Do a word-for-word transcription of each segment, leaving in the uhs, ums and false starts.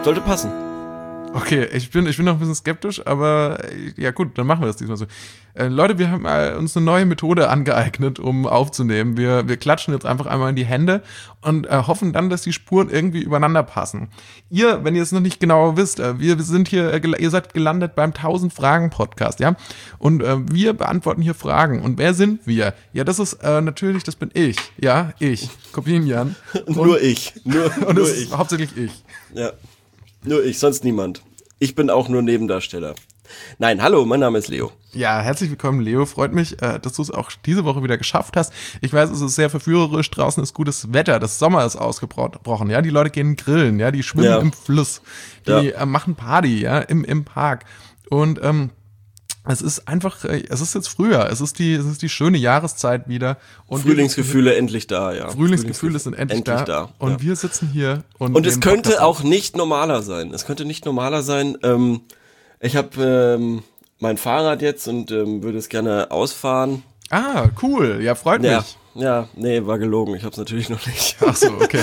Sollte passen. Okay, ich bin, ich bin noch ein bisschen skeptisch, aber ja gut, dann machen wir das diesmal so. Äh, Leute, wir haben äh, uns eine neue Methode angeeignet, um aufzunehmen. Wir, wir klatschen jetzt einfach einmal in die Hände und äh, hoffen dann, dass die Spuren irgendwie übereinander passen. Ihr, wenn ihr es noch nicht genau wisst, äh, wir, wir sind hier, äh, ihr seid gelandet beim tausend Fragen Podcast, ja? Und äh, wir beantworten hier Fragen. Und wer sind wir? Ja, das ist äh, natürlich, das bin ich, ja, ich, Kopinian. Nur ich, nur, und nur das ich. ist hauptsächlich ich. Ja, nur ich, sonst niemand. Ich bin auch nur Nebendarsteller. Nein, hallo, mein Name ist Leo. Ja, herzlich willkommen, Leo. Freut mich, äh, dass du es auch diese Woche wieder geschafft hast. Ich weiß, es ist sehr verführerisch. Draußen ist gutes Wetter. Das Sommer ist ausgebrochen. Ja, die Leute gehen grillen. Ja, die schwimmen Ja. im Fluss. Die Ja. äh, machen Party. Ja, im im Park. Und ähm, es ist einfach, äh, es ist jetzt Frühjahr. Es ist die, es ist die schöne Jahreszeit wieder. Und Frühlingsgefühle endlich da, ja. wir, Frühlingsgefühle sind endlich, endlich da. da, Und ja. wir sitzen hier und Und es nehmen könnte Podcast auf. auch nicht normaler sein. Es könnte nicht normaler sein. Ähm, ich habe ähm, mein Fahrrad jetzt und ähm, würde es gerne ausfahren. Ah, cool. Ja, freut Ja, mich. ja, nee, war gelogen. Ich habe es natürlich noch nicht. Ach so, okay.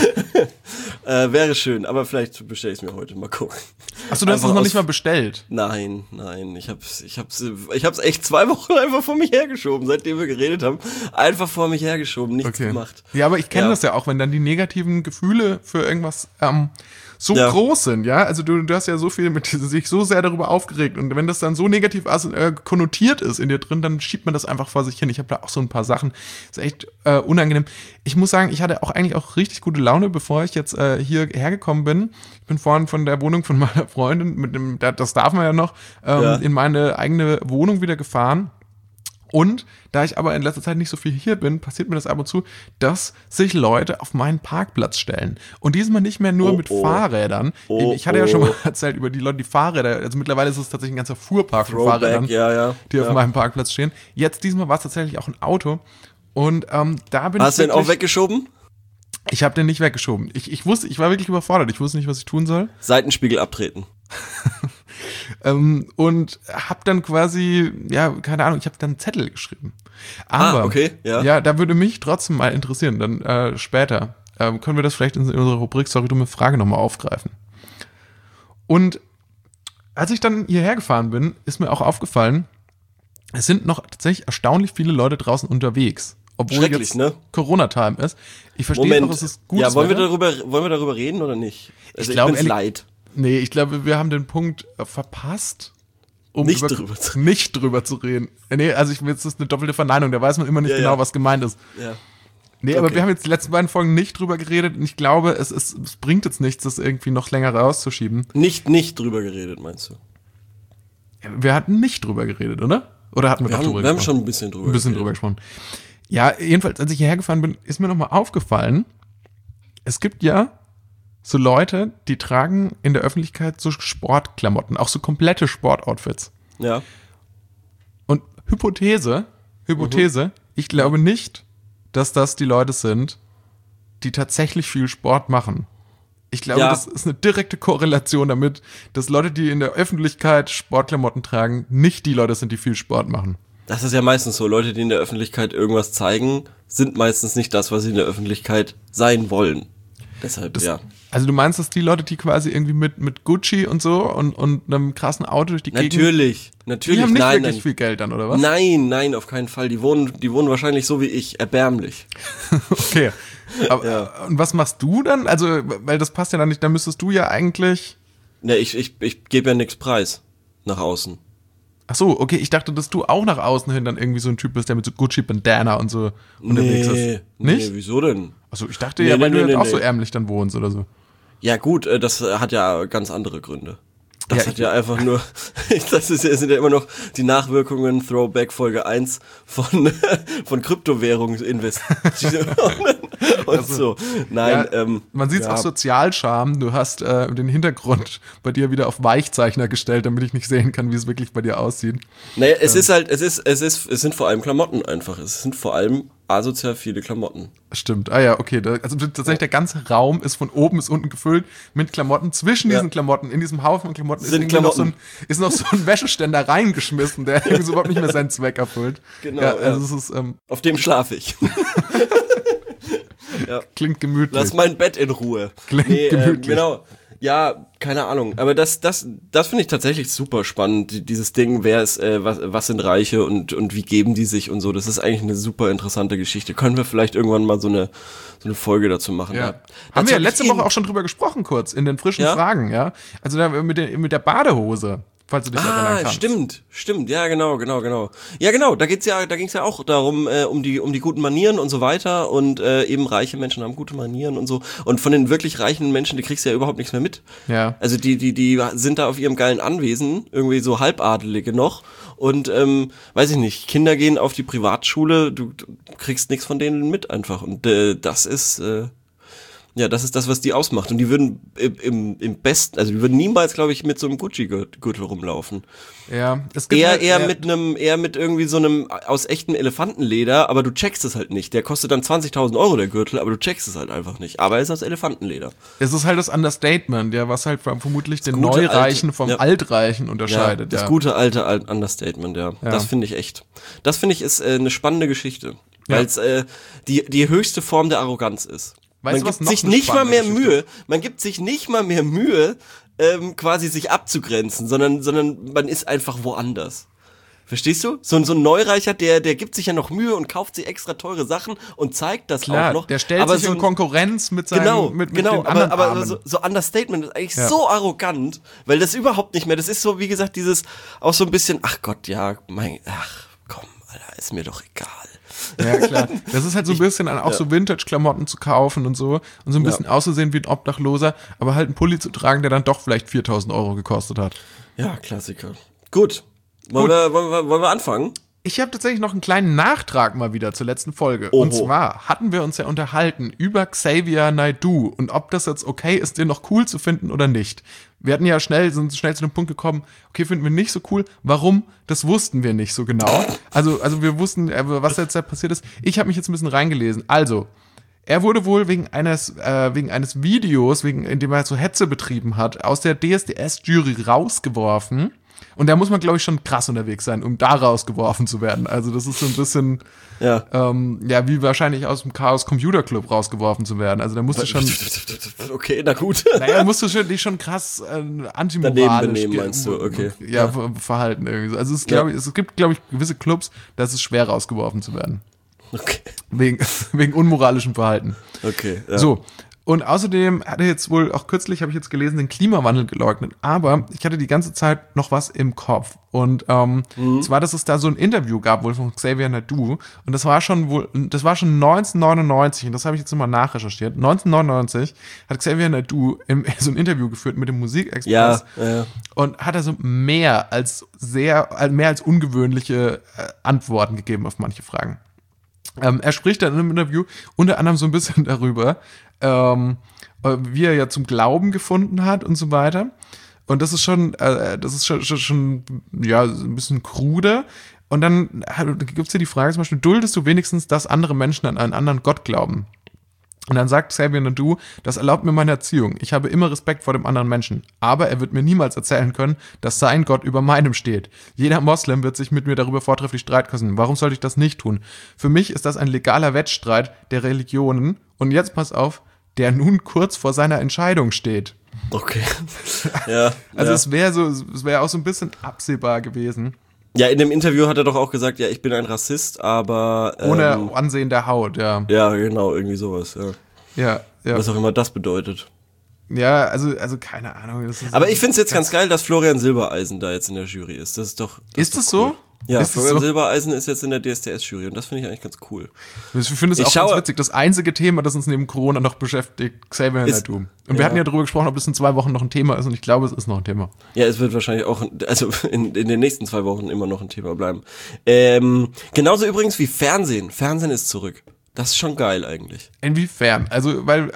äh, wäre schön, aber vielleicht bestelle ich es mir heute. Mal gucken. Achso, du hast es Einfach noch aus- nicht mal bestellt. Nein, nein, ich hab's, ich hab's, ich hab's echt zwei Wochen einfach vor mich hergeschoben, seitdem wir geredet haben. Einfach vor mich hergeschoben, nichts Okay. gemacht. Ja, aber ich kenne Ja. das ja auch, wenn dann die negativen Gefühle für irgendwas ähm, so Ja. groß sind, ja. Also du, du hast ja so viel mit sich so sehr darüber aufgeregt und wenn das dann so negativ as- äh, konnotiert ist in dir drin, dann schiebt man das einfach vor sich hin. Ich habe da auch so ein paar Sachen, ist echt äh, unangenehm. Ich muss sagen, ich hatte auch eigentlich auch richtig gute Laune, bevor ich jetzt äh, hier hergekommen bin. Ich bin vorhin von der Wohnung von meiner Freundin mit dem, das darf man ja noch, ähm, Ja. in meine eigene Wohnung wieder gefahren. Und da ich aber in letzter Zeit nicht so viel hier bin, passiert mir das ab und zu, dass sich Leute auf meinen Parkplatz stellen. Und diesmal nicht mehr nur Oh, mit oh. Fahrrädern. Oh, ich hatte ja schon oh. mal erzählt über die Leute, die Fahrräder, also mittlerweile ist es tatsächlich ein ganzer Fuhrpark von Fahrrädern, Throwback, ja, ja. die auf ja. meinem Parkplatz stehen. Jetzt diesmal war es tatsächlich auch ein Auto. Und ähm, da bin Hast ich du den auch wirklich, weggeschoben? ich habe den nicht weggeschoben. Ich, ich wusste, ich war wirklich überfordert. Ich wusste nicht, was ich tun soll. Seitenspiegel abtreten. Ähm, und hab dann quasi, ja, keine Ahnung, ich habe dann einen Zettel geschrieben. Aber, Ah, okay, ja. ja, da würde mich trotzdem mal interessieren, dann äh, später ähm, können wir das vielleicht in unserer Rubrik Sorry, dumme Frage nochmal aufgreifen. Und als ich dann hierher gefahren bin, ist mir auch aufgefallen, es sind noch tatsächlich erstaunlich viele Leute draußen unterwegs. Obwohl Schrecklich, jetzt ne? Corona-Time ist. Ich verstehe Moment. doch, es ist gut. ja, wollen wir darüber, wollen wir darüber reden oder nicht? Also ich, glaub, bin's ehrlich- leid. Nee, ich glaube, wir haben den Punkt äh, verpasst, um Nicht über, drüber zu- nicht drüber zu reden. Äh, Nee, also ich, jetzt ist eine doppelte Verneinung, da weiß man immer nicht Ja, genau, ja. was gemeint ist. Ja. Nee, aber Okay. wir haben jetzt die letzten beiden Folgen nicht drüber geredet und ich glaube, es, ist, es bringt jetzt nichts, das irgendwie noch länger rauszuschieben. Nicht, nicht drüber geredet, meinst du? Wir hatten nicht drüber geredet, oder? Oder hatten wir, Wir doch haben, drüber wir haben gesprochen? schon ein bisschen drüber ein bisschen drüber gesprochen. Ja, jedenfalls, als ich hierher gefahren bin, ist mir nochmal aufgefallen, es gibt ja so Leute, die tragen in der Öffentlichkeit so Sportklamotten, auch so komplette Sportoutfits. Ja. Und Hypothese, Hypothese, ich glaube nicht, dass das die Leute sind, die tatsächlich viel Sport machen. Ich glaube, Ja. das ist eine direkte Korrelation damit, dass Leute, die in der Öffentlichkeit Sportklamotten tragen, nicht die Leute sind, die viel Sport machen. Das ist ja meistens so. Leute, die in der Öffentlichkeit irgendwas zeigen, sind meistens nicht das, was sie in der Öffentlichkeit sein wollen. Deshalb, ja. Also du meinst, dass die Leute, die quasi irgendwie mit, mit Gucci und so und, und einem krassen Auto durch die Gegend, Natürlich, natürlich. die haben nicht nein, wirklich nein. viel Geld dann, oder was? Nein, nein, auf keinen Fall. Die wohnen, die wohnen wahrscheinlich so wie ich, erbärmlich. Okay. Aber, Ja. Und was machst du dann? Also, weil das passt ja dann nicht, dann müsstest du ja eigentlich... Ne, ich, ich, ich gebe ja nichts preis nach außen. Ach so, okay, ich dachte, dass du auch nach außen hin dann irgendwie so ein Typ bist, der mit so Gucci-Bandana und so unterwegs ist. Nicht? Nee, wieso denn? Achso, ich dachte Nee, ja, weil nee, du nee, jetzt auch nee. so ärmlich dann wohnst oder so. Ja gut, äh, das hat ja ganz andere Gründe. Das Ja, hat ich- ja einfach nur, das ist, ja- sind ja immer noch die Nachwirkungen Throwback Folge eins von, von Kryptowährungsinvestitionen und so. Nein, Ja, ähm. man sieht es ja. auch Sozialscham. Du hast äh, den Hintergrund bei dir wieder auf Weichzeichner gestellt, damit ich nicht sehen kann, wie es wirklich bei dir aussieht. Naja, es ist halt, es ist, es ist, es sind vor allem Klamotten einfach. Es sind vor allem asozial viele Klamotten. Stimmt. Ah ja, okay. Da, also tatsächlich der ganze Raum ist von oben bis unten gefüllt mit Klamotten. Zwischen Ja. diesen Klamotten, in diesem Haufen von Klamotten, ist, Sind irgendwie noch so ein, Klamotten. ist noch so ein Wäscheständer reingeschmissen, der irgendwie so überhaupt nicht mehr seinen Zweck erfüllt. Genau, Ja, also ja. es ist, ähm, Auf dem schlafe ich. klingt gemütlich. Lass mein Bett in Ruhe. Klingt äh, gemütlich. genau. Ja, keine Ahnung. Aber das, das, das finde ich tatsächlich super spannend. Dieses Ding, wer ist, äh, was, was sind Reiche und, und wie geben die sich und so. Das ist eigentlich eine super interessante Geschichte. Können wir vielleicht irgendwann mal so eine, so eine Folge dazu machen? Ja. Da, Haben wir ja letzte Woche auch schon drüber gesprochen, kurz, in den frischen Ja? Fragen, ja. Also da mit der, mit der Badehose, falls du dich erinnern Ah, kannst. stimmt, stimmt, ja, genau, genau, genau. Ja, genau, da geht's ja, da ging's ja auch darum, äh, um die, um die guten Manieren und so weiter und äh, eben reiche Menschen haben gute Manieren und so. Und von den wirklich reichen Menschen, die kriegst du ja überhaupt nichts mehr mit. Ja. Also die, die, die sind da auf ihrem geilen Anwesen, irgendwie so Halbadelige noch. Und ähm, weiß ich nicht, Kinder gehen auf die Privatschule, du, du kriegst nichts von denen mit einfach. Und äh, das ist äh, ja, das ist das, was die ausmacht. Und die würden im, im, im besten, also die würden niemals, glaube ich, mit so einem Gucci-Gürtel rumlaufen. Ja, es gibt Eher, halt, eher ja, mit einem, eher mit irgendwie so einem aus echtem Elefantenleder, aber du checkst es halt nicht. Der kostet dann zwanzigtausend Euro, der Gürtel, aber du checkst es halt einfach nicht. Aber er ist aus Elefantenleder. es ist halt das Understatement, ja, was halt vermutlich den gute Neureichen alte- vom ja. Altreichen unterscheidet. das ja. gute alte Al- Understatement, ja. Ja. Das finde ich echt. Das finde ich ist äh, eine spannende Geschichte. Ja. Weil es äh, die, die höchste Form der Arroganz ist. Weißt du, man was gibt noch sich eine nicht mal spannende mehr Geschichte Mühe, man gibt sich nicht mal mehr Mühe, ähm, quasi sich abzugrenzen, sondern, sondern man ist einfach woanders. Verstehst du? So, ein- so ein Neureicher, der, der gibt sich ja noch Mühe und kauft sich extra teure Sachen und zeigt das Klar, auch noch. der stellt aber sich so in ein- Konkurrenz mit seinem Genau, mit, mit genau, den anderen aber, aber Armen. so, so Understatement ist eigentlich Ja. so arrogant, weil das überhaupt nicht mehr, das ist so, wie gesagt, dieses, auch so ein bisschen, ach Gott, ja, mein, ach, komm, Alter, ist mir doch egal. Ja, klar. Das ist halt so ein bisschen an auch ja. so Vintage-Klamotten zu kaufen und so und so ein bisschen Ja. auszusehen wie ein Obdachloser, aber halt einen Pulli zu tragen, der dann doch vielleicht viertausend Euro gekostet hat. Ja, Klassiker. Gut. Wollen, Gut. Wir, wollen, wir, wollen wir anfangen? Ich habe tatsächlich noch einen kleinen Nachtrag mal wieder zur letzten Folge. Oho. Und zwar hatten wir uns ja unterhalten über Xavier Naidoo und ob das jetzt okay ist, den noch cool zu finden oder nicht. Wir hatten ja schnell, sind schnell zu dem Punkt gekommen, okay, finden wir nicht so cool. Warum? Das wussten wir nicht so genau. Also, also wir wussten, äh, was jetzt da passiert ist. Ich habe mich jetzt ein bisschen reingelesen. Also, er wurde wohl wegen eines, äh, wegen eines Videos, wegen, in dem er so Hetze betrieben hat, aus der D S D S-Jury rausgeworfen. Und da muss man, glaube ich, schon krass unterwegs sein, um da rausgeworfen zu werden. Also das ist so ein bisschen, Ja. ähm, ja, wie wahrscheinlich aus dem Chaos Computer Club rausgeworfen zu werden. Also da musst du schon, Okay, na gut. naja, musst du schon, dich schon krass äh, antimoralisch Daneben benehmen, ge- meinst du? Okay. Ja, Ja. ver- verhalten irgendwie so. Also es, ist, Ja. glaub ich, es gibt, glaube ich, gewisse Clubs, da ist es schwer rausgeworfen zu werden. Okay. Wegen, wegen unmoralischem Verhalten. Okay. Ja. So. Und außerdem hat er jetzt wohl, auch kürzlich habe ich jetzt gelesen, den Klimawandel geleugnet. Aber ich hatte die ganze Zeit noch was im Kopf. Und ähm, Mhm. zwar, dass es da so ein Interview gab, wohl von Xavier Naidoo. Und das war schon wohl, das war schon neunzehnhundertneunundneunzig. Und das habe ich jetzt nochmal nachrecherchiert. neunzehnhundertneunundneunzig hat Xavier Naidoo im, so ein Interview geführt mit dem Musikexpress. Ja, ja. Und hat also mehr als sehr, mehr als ungewöhnliche äh, Antworten gegeben auf manche Fragen. Ähm, er spricht dann in einem Interview unter anderem so ein bisschen darüber, ähm, äh, wie er ja zum Glauben gefunden hat und so weiter. Und das ist schon, äh, das ist schon, schon, schon ja, so ein bisschen krude. Und dann gibt es hier die Frage zum Beispiel, duldest du wenigstens, dass andere Menschen an einen anderen Gott glauben? Und dann sagt Xavier Naidoo, das erlaubt mir meine Erziehung. Ich habe immer Respekt vor dem anderen Menschen. Aber er wird mir niemals erzählen können, dass sein Gott über meinem steht. Jeder Moslem wird sich mit mir darüber vortrefflich streiten können. Warum sollte ich das nicht tun? Für mich ist das ein legaler Wettstreit der Religionen. Und jetzt pass auf, der nun kurz vor seiner Entscheidung steht. Okay. Ja. Also ja. es wäre so, es wäre auch so ein bisschen absehbar gewesen. Ja, in dem Interview hat er doch auch gesagt, ja, ich bin ein Rassist, aber ähm, Ohne Ansehen der Haut, ja. ja, genau, irgendwie sowas, ja. Ja, ja. Was auch immer das bedeutet. Ja, also, also keine Ahnung. Das ist Aber ich find's jetzt ganz geil, dass Florian Silbereisen da jetzt in der Jury ist. Das ist doch. Ist doch das so? cool. Ja, Ist das Florian so? Silbereisen ist jetzt in der D S D S-Jury und das finde ich eigentlich ganz cool. Ich finde es Ich auch schaue- ganz witzig. Das einzige Thema, das uns neben Corona noch beschäftigt, Xavier Ist- Naidoo. Und wir ja. hatten ja darüber gesprochen, ob das in zwei Wochen noch ein Thema ist. Und ich glaube, es ist noch ein Thema. Ja, es wird wahrscheinlich auch, also in, in den nächsten zwei Wochen immer noch ein Thema bleiben. Ähm, genauso übrigens wie Fernsehen. Fernsehen ist zurück. Das ist schon geil eigentlich. Inwiefern? Also, weil,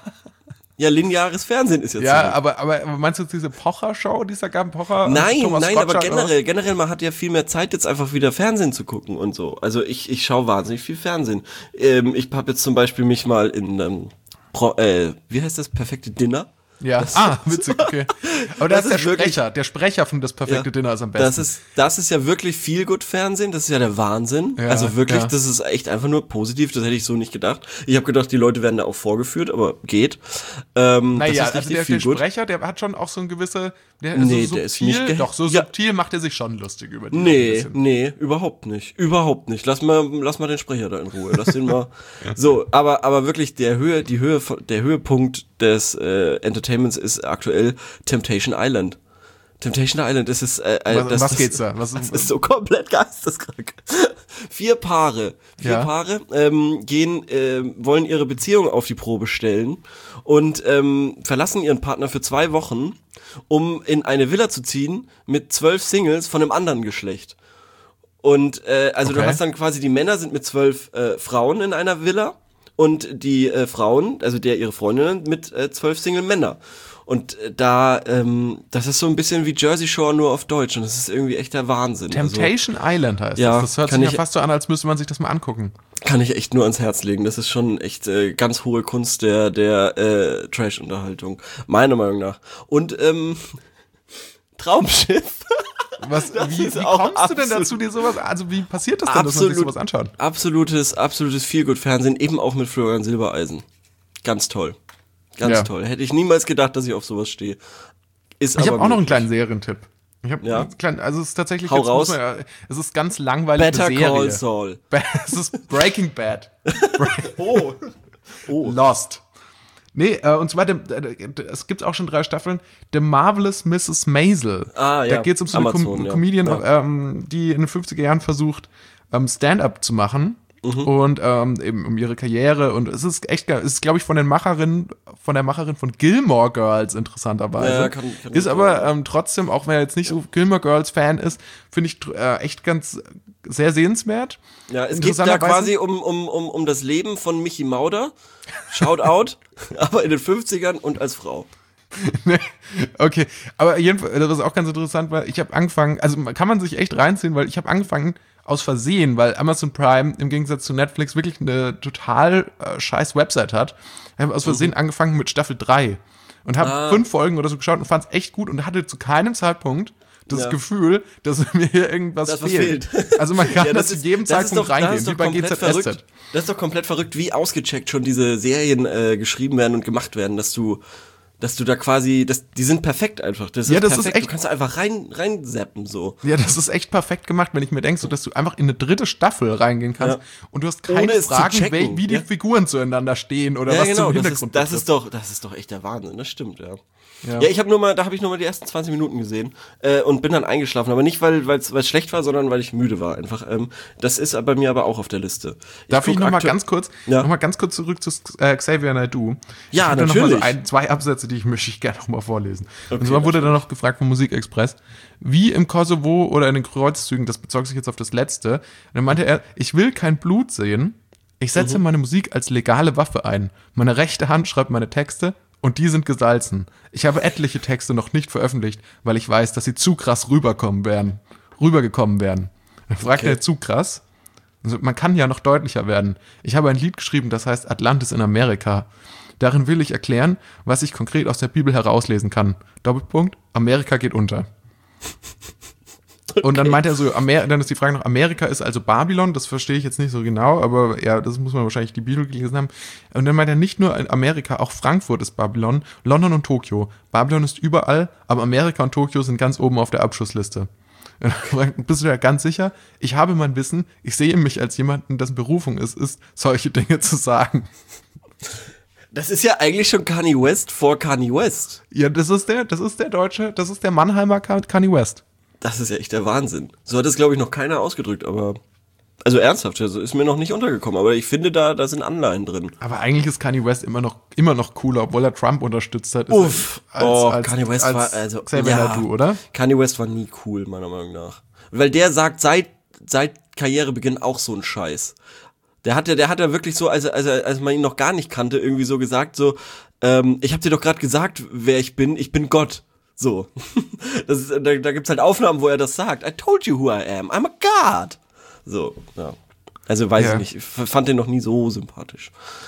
Ja, lineares Fernsehen ist jetzt ja, zurück. aber, aber aber meinst du jetzt diese Pocher-Show, die es da gab? Pocher? Nein, Thomas nein, aber Gottschalk, oder? generell, generell, man hat ja viel mehr Zeit, jetzt einfach wieder Fernsehen zu gucken und so. Also ich, ich schaue wahnsinnig viel Fernsehen. Ähm, ich habe jetzt zum Beispiel mich mal in, ähm, Pro, äh, wie heißt das, perfekte Dinner? Ja, ah, witzig, okay. Aber das, das ist der wirklich, Sprecher, der Sprecher von Das perfekte ja, Dinner ist am besten. Das ist, das ist ja wirklich viel gut Fernsehen, das ist ja der Wahnsinn. Ja, also wirklich, ja. Das ist echt einfach nur positiv, das hätte ich so nicht gedacht. Ich habe gedacht, die Leute werden da auch vorgeführt, aber geht. Ähm, naja, das ist also der, der Sprecher, der hat schon auch so ein gewisse, der nee, so der subtil, ist nicht doch, so ja. subtil macht er sich schon lustig über die. Nee, nee, überhaupt nicht. Überhaupt nicht. Lass mal, lass mal den Sprecher da in Ruhe. Lass den mal. So, aber, aber wirklich der Höhe, die Höhe, der Höhepunkt des äh, Entertainments ist aktuell Temptation Island. Temptation Island, das ist, äh, was, das, was das, geht's da? Was, das ist so komplett geisteskrank. Vier Paare, vier ja. Paare ähm, gehen, äh, wollen ihre Beziehung auf die Probe stellen und ähm, verlassen ihren Partner für zwei Wochen, um in eine Villa zu ziehen mit zwölf Singles von einem anderen Geschlecht. Und äh, also okay. du hast dann quasi, die Männer sind mit zwölf äh, Frauen in einer Villa und die äh, Frauen, also der ihre Freundinnen, mit äh, zwölf Single-Männer. Und äh, da, ähm, das ist so ein bisschen wie Jersey Shore nur auf Deutsch und das ist irgendwie echt der Wahnsinn. Temptation also, Island heißt ja, das. Das hört sich ja fast so an, als müsste man sich das mal angucken. Kann ich echt nur ans Herz legen. Das ist schon echt äh, ganz hohe Kunst der der äh, Trash-Unterhaltung, meiner Meinung nach. Und ähm, Traumschiff. Was, wie, wie kommst du denn dazu, dir sowas, also wie passiert das denn, absolut, dass man sich sowas anschaut? Absolutes, absolutes Feelgood-Fernsehen, eben auch mit Florian Silbereisen. Ganz toll. Ganz ja. toll. Hätte ich niemals gedacht, dass ich auf sowas stehe. Ist ich habe auch noch einen möglich. kleinen Serientipp. Ich habe ja. einen kleinen, also es ist tatsächlich, Hau jetzt raus. Muss man ja, es ist ganz langweilig. Better Serie. Call Saul. Es ist Breaking Bad. oh. oh. Lost. Nee, äh, und zwar, es gibt auch schon drei Staffeln, The Marvelous Missus Maisel. Ah, ja. Da geht es um so eine Amazon, Com- ja. Comedian, ja. ähm, die in den fünfziger Jahren versucht, ähm, Stand-up zu machen. Mhm. Und ähm, eben um ihre Karriere. Und es ist echt geil. Es ist, glaube ich, von den Macherinnen, von der Macherin von Gilmore Girls, interessanterweise. Ja, kann, kann ist aber ähm, trotzdem, auch wenn er jetzt nicht so Gilmore Girls Fan ist, finde ich äh, echt ganz sehr sehenswert. Ja, es geht da quasi um, um, um, um das Leben von Michi Mauder. Shoutout. aber in den fünfzigern und als Frau. Okay, aber jedenfalls, das ist auch ganz interessant, weil ich habe angefangen, also kann man sich echt reinziehen, weil ich habe angefangen aus Versehen, weil Amazon Prime im Gegensatz zu Netflix wirklich eine total äh, scheiß Website hat, habe aus Versehen mhm. angefangen mit Staffel drei und habe ah. fünf Folgen oder so geschaut und fand es echt gut und hatte zu keinem Zeitpunkt das ja. Gefühl, dass mir hier irgendwas das fehlt. fehlt. Also man kann ja, das zu jedem Zeitpunkt doch, reingehen, wie bei G Z S Z. Das ist doch komplett verrückt, wie ausgecheckt schon diese Serien äh, geschrieben werden und gemacht werden, dass du dass du da quasi, das, die sind perfekt einfach. Das ist ja, das perfekt. ist echt. Du kannst da einfach rein, rein zappen, so. Ja, das ist echt perfekt gemacht, wenn ich mir denke, so, dass du einfach in eine dritte Staffel reingehen kannst ja. und du hast keine Ohne Fragen, wie, wie die ja? Figuren zueinander stehen oder ja, was genau. zum Hintergrund das ist, das ist doch, das ist doch echt der Wahnsinn, das stimmt, ja. Ja, ja ich habe nur mal, da habe ich nur mal die ersten zwanzig Minuten gesehen äh, und bin dann eingeschlafen, aber nicht, weil es schlecht war, sondern weil ich müde war einfach. Ähm, das ist bei mir aber auch auf der Liste. Ich Darf ich noch mal ganz kurz, ja. noch mal ganz kurz zurück zu äh, Xavier Naidoo? Ja, ich natürlich. Noch mal so ein, zwei Absätze, die ich möchte ich gerne noch mal vorlesen. Okay, und zwar wurde dann noch gefragt vom Musikexpress, wie im Kosovo oder in den Kreuzzügen, das bezog sich jetzt auf das Letzte. Und dann meinte er, ich will kein Blut sehen, ich setze mhm. meine Musik als legale Waffe ein. Meine rechte Hand schreibt meine Texte und die sind gesalzen. Ich habe etliche Texte noch nicht veröffentlicht, weil ich weiß, dass sie zu krass rüberkommen werden, rübergekommen wären. Dann fragt okay. er, zu krass? Also man kann ja noch deutlicher werden. Ich habe ein Lied geschrieben, das heißt Atlantis in Amerika. Darin will ich erklären, was ich konkret aus der Bibel herauslesen kann. Doppelpunkt, Amerika geht unter. Okay. Und dann meint er so, Amer- dann ist die Frage noch, Amerika ist also Babylon, das verstehe ich jetzt nicht so genau, aber ja, das muss man wahrscheinlich die Bibel gelesen haben. Und dann meint er nicht nur Amerika, auch Frankfurt ist Babylon, London und Tokio. Babylon ist überall, aber Amerika und Tokio sind ganz oben auf der Abschussliste. Bist du da ganz sicher? Ich habe mein Wissen, ich sehe mich als jemanden, dessen Berufung es ist, solche Dinge zu sagen. Das ist ja eigentlich schon Kanye West vor Kanye West. Ja, das ist der, das ist der Deutsche, das ist der Mannheimer Kanye West. Das ist ja echt der Wahnsinn. So hat es, glaube ich, noch keiner ausgedrückt, aber also ernsthaft, also ist mir noch nicht untergekommen, aber ich finde, da, da sind Anleihen drin. Aber eigentlich ist Kanye West immer noch, immer noch cooler, obwohl er Trump unterstützt hat. Uff, als, oh, als, Kanye West als war, also, Xavier ja, Naidoo, oder? Kanye West war nie cool, meiner Meinung nach. Weil der sagt seit, seit Karrierebeginn auch so einen Scheiß. Der hat ja, der hat ja wirklich so, als, als, als man ihn noch gar nicht kannte, irgendwie so gesagt, so, ähm, ich hab dir doch gerade gesagt, wer ich bin, ich bin Gott. So. Das ist, da, da gibt's halt Aufnahmen, wo er das sagt. I told you who I am, I'm a God. So, ja. Also weiß ja. ich nicht, ich fand den noch nie so sympathisch.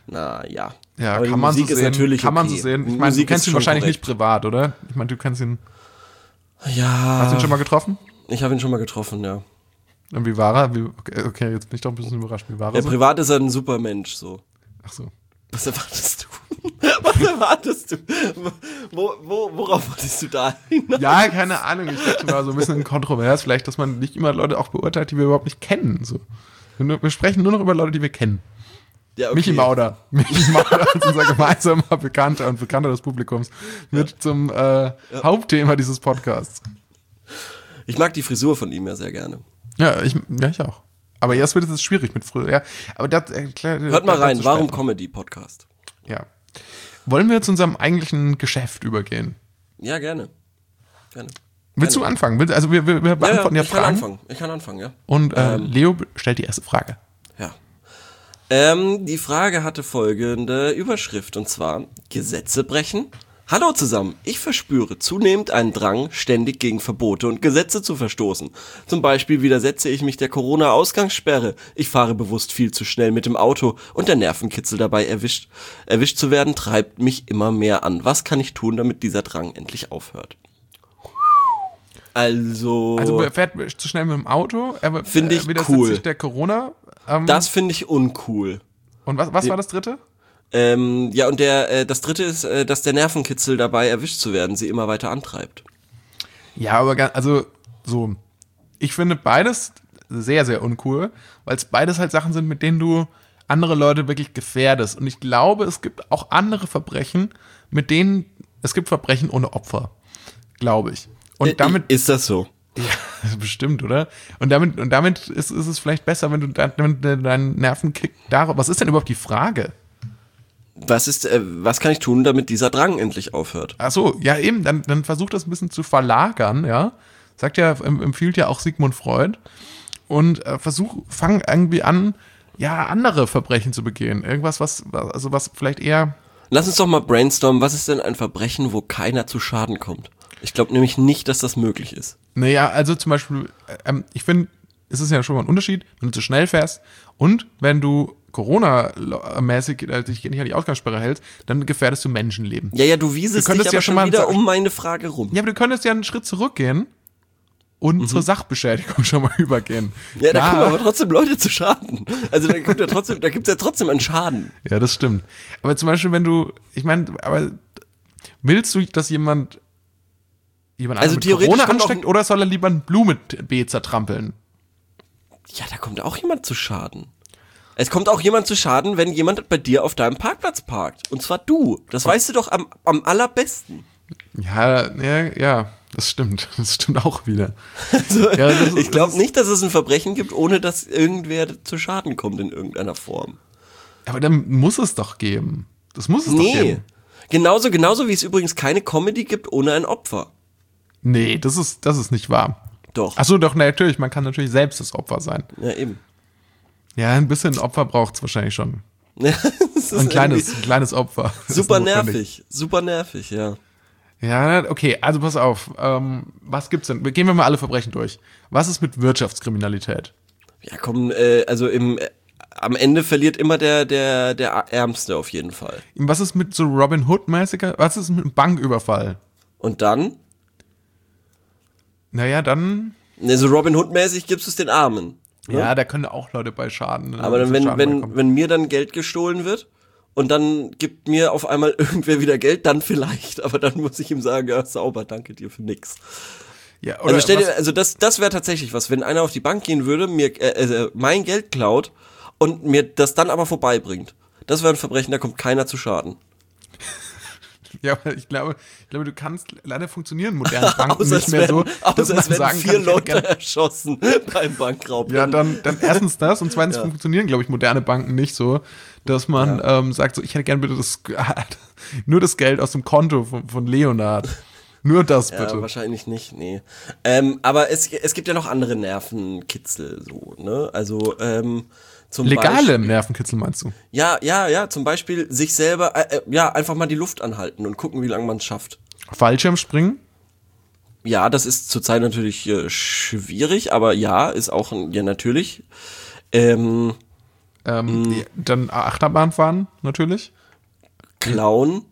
Na ja. Ja, aber kann die man Musik so ist sehen. natürlich Kann man okay. so sehen. Ich Die meine, du Musik kennst ist ihn schon wahrscheinlich korrekt. nicht privat, oder? Ich meine, du kennst ihn. Ja. Hast du ihn schon mal getroffen? Ich habe ihn schon mal getroffen, ja. Und wie war er? Wie, okay, okay, jetzt bin ich doch ein bisschen überrascht. Wie war er Ja, so? privat ist er ein super Mensch, so. Ach so. Was erwartest du? Was erwartest du? Wo, wo, worauf wolltest du da hinaus? Ja, keine Ahnung. Ich dachte mal so ein bisschen kontrovers, vielleicht, dass man nicht immer Leute auch beurteilt, die wir überhaupt nicht kennen. So. Wir, wir sprechen nur noch über Leute, die wir kennen. Ja, okay. Michi Mauder. Michi Mauder ist unser gemeinsamer Bekannter und Bekannter des Publikums wird zum äh, ja. Hauptthema dieses Podcasts. Ich mag die Frisur von ihm ja sehr gerne. Ja, ich, ja, ich auch. Aber jetzt wird es schwierig mit früher. Ja, aber das, äh, klar, Hört mal das rein, warum später. Comedy-Podcast? Ja. Wollen wir zu unserem eigentlichen Geschäft übergehen? Ja, gerne. gerne. Willst gerne. du anfangen? Willst- Also wir, wir, wir beantworten ja, ja, ja, ich kann Fragen. anfangen. Ich kann anfangen, ja. Und äh, Ähm. Leo stellt die erste Frage. Ja. Ähm, die Frage hatte folgende Überschrift, und zwar: Gesetze brechen? Hallo zusammen, ich verspüre zunehmend einen Drang, ständig gegen Verbote und Gesetze zu verstoßen. Zum Beispiel widersetze ich mich der Corona-Ausgangssperre. Ich fahre bewusst viel zu schnell mit dem Auto und der Nervenkitzel dabei erwischt, erwischt zu werden, treibt mich immer mehr an. Was kann ich tun, damit dieser Drang endlich aufhört? Also, Also er fährt zu schnell mit dem Auto, er Finde ich er widersetzt cool. sich der Corona. Ähm, das finde ich uncool. und was, was war das dritte? Ähm, ja, und der, äh, das dritte ist, äh, dass der Nervenkitzel dabei erwischt zu werden, sie immer weiter antreibt. Ja, aber ga- also so, ich finde beides sehr, sehr uncool, weil es beides halt Sachen sind, mit denen du andere Leute wirklich gefährdest. Und ich glaube, es gibt auch andere Verbrechen, mit denen, es gibt Verbrechen ohne Opfer, glaube ich. Und Äh, damit, ist das so? ja, bestimmt, oder? Und damit, und damit ist, ist es vielleicht besser, wenn du de- wenn de- deinen Nervenkick darauf, was ist denn überhaupt die Frage? Was ist, äh, was kann ich tun, damit dieser Drang endlich aufhört? Ach so, ja eben, dann, dann versuch das ein bisschen zu verlagern, ja. Sagt ja, em- empfiehlt ja auch Sigmund Freud. Und äh, versuch, fang irgendwie an, ja, andere Verbrechen zu begehen. Irgendwas, was, also was vielleicht eher, Lass uns doch mal brainstormen, was ist denn ein Verbrechen, wo keiner zu Schaden kommt? Ich glaube nämlich nicht, dass das möglich ist. naja, also zum Beispiel, ähm, ich finde, es ist ja schon mal ein Unterschied, wenn du zu schnell fährst und wenn du Corona-mäßig äh, dich nicht an die Ausgangssperre hältst, dann gefährdest du Menschenleben. Ja, ja, du wiesest Du könntest dich ja aber schon schon mal wieder sagen- um meine Frage rum. Ja, aber du könntest ja einen Schritt zurückgehen und zur Sachbeschädigung schon mal übergehen. Ja, da Klar. kommen aber trotzdem Leute zu Schaden. Also da kommt ja trotzdem, da gibt's ja trotzdem einen Schaden. Ja, das stimmt. Aber zum Beispiel, wenn du, ich meine, aber willst du, dass jemand jemand Also anderen mit theoretisch Corona kommt auch ansteckt ein- oder soll er lieber ein Blumenbeet zertrampeln? Ja, da kommt auch jemand zu Schaden. Es kommt auch jemand zu Schaden, wenn jemand bei dir auf deinem Parkplatz parkt. Und zwar du. Das weißt du doch am, am allerbesten. Ja, ja, ja, das stimmt. Das stimmt auch wieder. Also, Ja, das ist- ich glaube das ist- nicht, dass es ein Verbrechen gibt, ohne dass irgendwer zu Schaden kommt in irgendeiner Form. Aber dann muss es doch geben. Das muss es doch Nee. geben. Genauso, genauso wie es übrigens keine Comedy gibt ohne ein Opfer. Nee, das ist, das ist nicht wahr. Doch. Ach so, doch, natürlich. Man kann natürlich selbst das Opfer sein. Ja, eben. Ja, ein bisschen Opfer braucht es wahrscheinlich schon. Ja, das ist Ein kleines, irgendwie ein kleines Opfer. Das ist super notwendig. nervig. Super nervig, ja. Ja, okay, also pass auf. Ähm, was gibt's denn? Gehen wir mal alle Verbrechen durch. Was ist mit Wirtschaftskriminalität? Ja, komm, äh, also im, äh, am Ende verliert immer der, der, der Ärmste auf jeden Fall. Was ist mit so Robin Hood-mäßiger? Was ist mit einem Banküberfall? Und dann, Naja, dann. ne, so Robin Hood-mäßig gibst du es den Armen. Ne? Ja, da können auch Leute bei Schaden. Aber dann, zu wenn, Schaden wenn, beikommen. wenn mir dann Geld gestohlen wird und dann gibt mir auf einmal irgendwer wieder Geld, dann vielleicht. Aber dann muss ich ihm sagen, ja, sauber, danke dir für nix. Ja, oder Also stell was- dir, also das, das wäre tatsächlich was, wenn einer auf die Bank gehen würde, mir äh, äh, mein Geld klaut und mir das dann aber vorbeibringt. Das wäre ein Verbrechen, da kommt keiner zu Schaden. Ja, aber ich glaube, ich glaube, du kannst, leider funktionieren moderne Banken Außer nicht es mehr so, werden, außer dass man es werden sagen vier kann, ich hätte Leute gern- erschossen beim Bankraub. Ja, dann, dann erstens das und zweitens Ja. funktionieren, glaube ich, moderne Banken nicht so, dass man ähm, sagt, so, ich hätte gern bitte das, nur das Geld aus dem Konto von, von Leonard. Nur das bitte. Ja, wahrscheinlich nicht, nee. Ähm, aber es, es gibt ja noch andere Nervenkitzel, so, ne? Also, ähm, zum Legale Beispiel, Nervenkitzel meinst du? ja, ja, ja, zum Beispiel sich selber, äh, äh, ja, einfach mal die Luft anhalten und gucken, wie lange man es schafft. Fallschirmspringen? Ja, das ist zurzeit natürlich äh, schwierig, aber ja, ist auch, ein- ja, natürlich. Ähm, Ähm, mm. Dann Achterbahn fahren, natürlich. Klauen.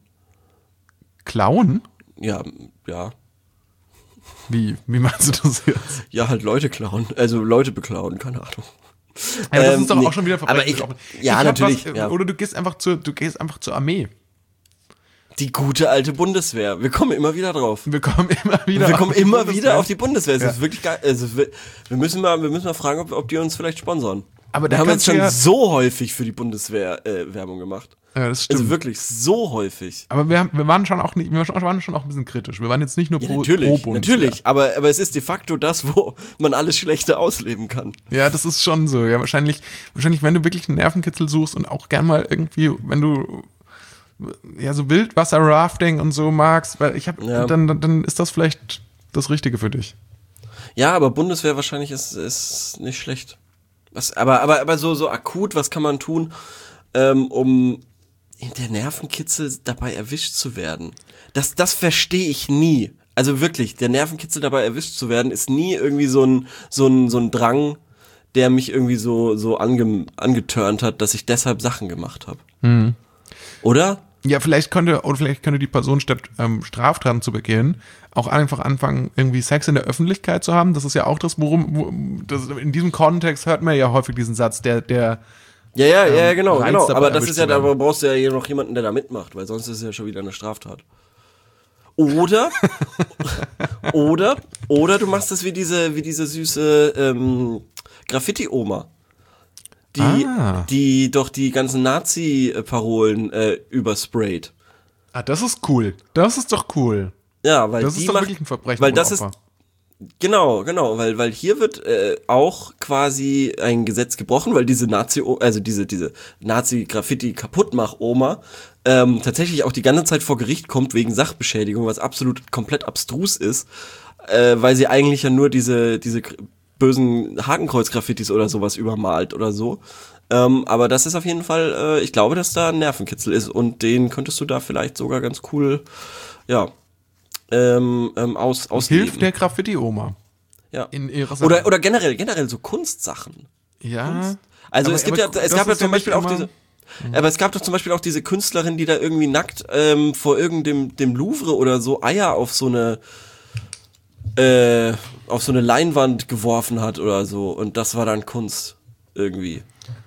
Klauen? Ja, ja. Wie, wie meinst du das jetzt? Ja, halt Leute klauen, also Leute beklauen, keine Ahnung. Ja, aber das ähm, ist doch nee, auch schon wieder Verbrechen. aber ich, ja, natürlich. Was, ja. Oder du gehst einfach zur, du gehst einfach zur Armee. Die gute alte Bundeswehr. Wir kommen immer wieder drauf. Wir kommen immer wieder. Wir kommen immer Bundeswehr. wieder auf die Bundeswehr. Es ja. ist wirklich geil. Also wir, wir müssen mal, wir müssen mal fragen, ob, ob die uns vielleicht sponsern. Aber wir haben jetzt schon ja so häufig für die Bundeswehr äh, Werbung gemacht. Ja, das stimmt. Also wirklich so häufig. Aber wir, haben, wir waren schon auch nicht, wir waren schon auch ein bisschen kritisch. Wir waren jetzt nicht nur ja, pro, natürlich, pro Bundeswehr. Natürlich, aber, aber es ist de facto das, wo man alles Schlechte ausleben kann. Ja, das ist schon so. Ja, wahrscheinlich, wahrscheinlich, wenn du wirklich einen Nervenkitzel suchst und auch gern mal irgendwie, wenn du ja so Wildwasser-Rafting und so magst, weil ich habe, ja. dann, dann ist das vielleicht das Richtige für dich. Ja, aber Bundeswehr wahrscheinlich ist, ist nicht schlecht. Was, aber, aber, aber so, so akut, was kann man tun, ähm, um der Nervenkitzel dabei erwischt zu werden? Das, das verstehe ich nie. Also wirklich, der Nervenkitzel dabei erwischt zu werden, ist nie irgendwie so ein, so ein, so ein Drang, der mich irgendwie so, so ange, angeturnt hat, dass ich deshalb Sachen gemacht habe. Mhm. Oder? Ja, vielleicht könnte, oder vielleicht könnte die Person statt ähm, Straftaten zu begehen, auch einfach anfangen, irgendwie Sex in der Öffentlichkeit zu haben. Das ist ja auch das, worum, wo, das, in diesem Kontext hört man ja häufig diesen Satz, der, der Ja, ja, ähm, ja, genau, genau. Aber das ist ja, da brauchst du ja noch jemanden, der da mitmacht, weil sonst ist es ja schon wieder eine Straftat. Oder, oder, oder du machst das wie diese, wie diese süße ähm, Graffiti-Oma. Die, ah. die doch die ganzen Nazi-Parolen äh, übersprayt. Ah, das ist cool. Das ist doch cool. Ja, weil das die ist doch macht, wirklich ein Verbrechen. Weil das Opfer. ist genau, genau, weil weil hier wird äh, auch quasi ein Gesetz gebrochen, weil diese Nazi, also diese diese Nazi-Graffiti-Kaputtmach-Oma ähm, tatsächlich auch die ganze Zeit vor Gericht kommt wegen Sachbeschädigung, was absolut komplett abstrus ist, äh, weil sie eigentlich ja nur diese diese bösen Hakenkreuz-Graffitis oder sowas übermalt oder so. Ähm, aber das ist auf jeden Fall, äh, ich glaube, dass da ein Nervenkitzel ist und den könntest du da vielleicht sogar ganz cool, ja, ähm, ähm, aus, ausleben. Hilft der Graffiti-Oma. Ja. In ihrer oder, oder generell, generell so Kunstsachen. Ja. Kunst. Also aber, es gibt ja, es gab ja zum Beispiel auch diese, mhm. aber es gab doch zum Beispiel auch diese Künstlerin, die da irgendwie nackt ähm, vor irgendeinem dem Louvre oder so Eier auf so eine äh, auf so eine Leinwand geworfen hat oder so und das war dann Kunst irgendwie.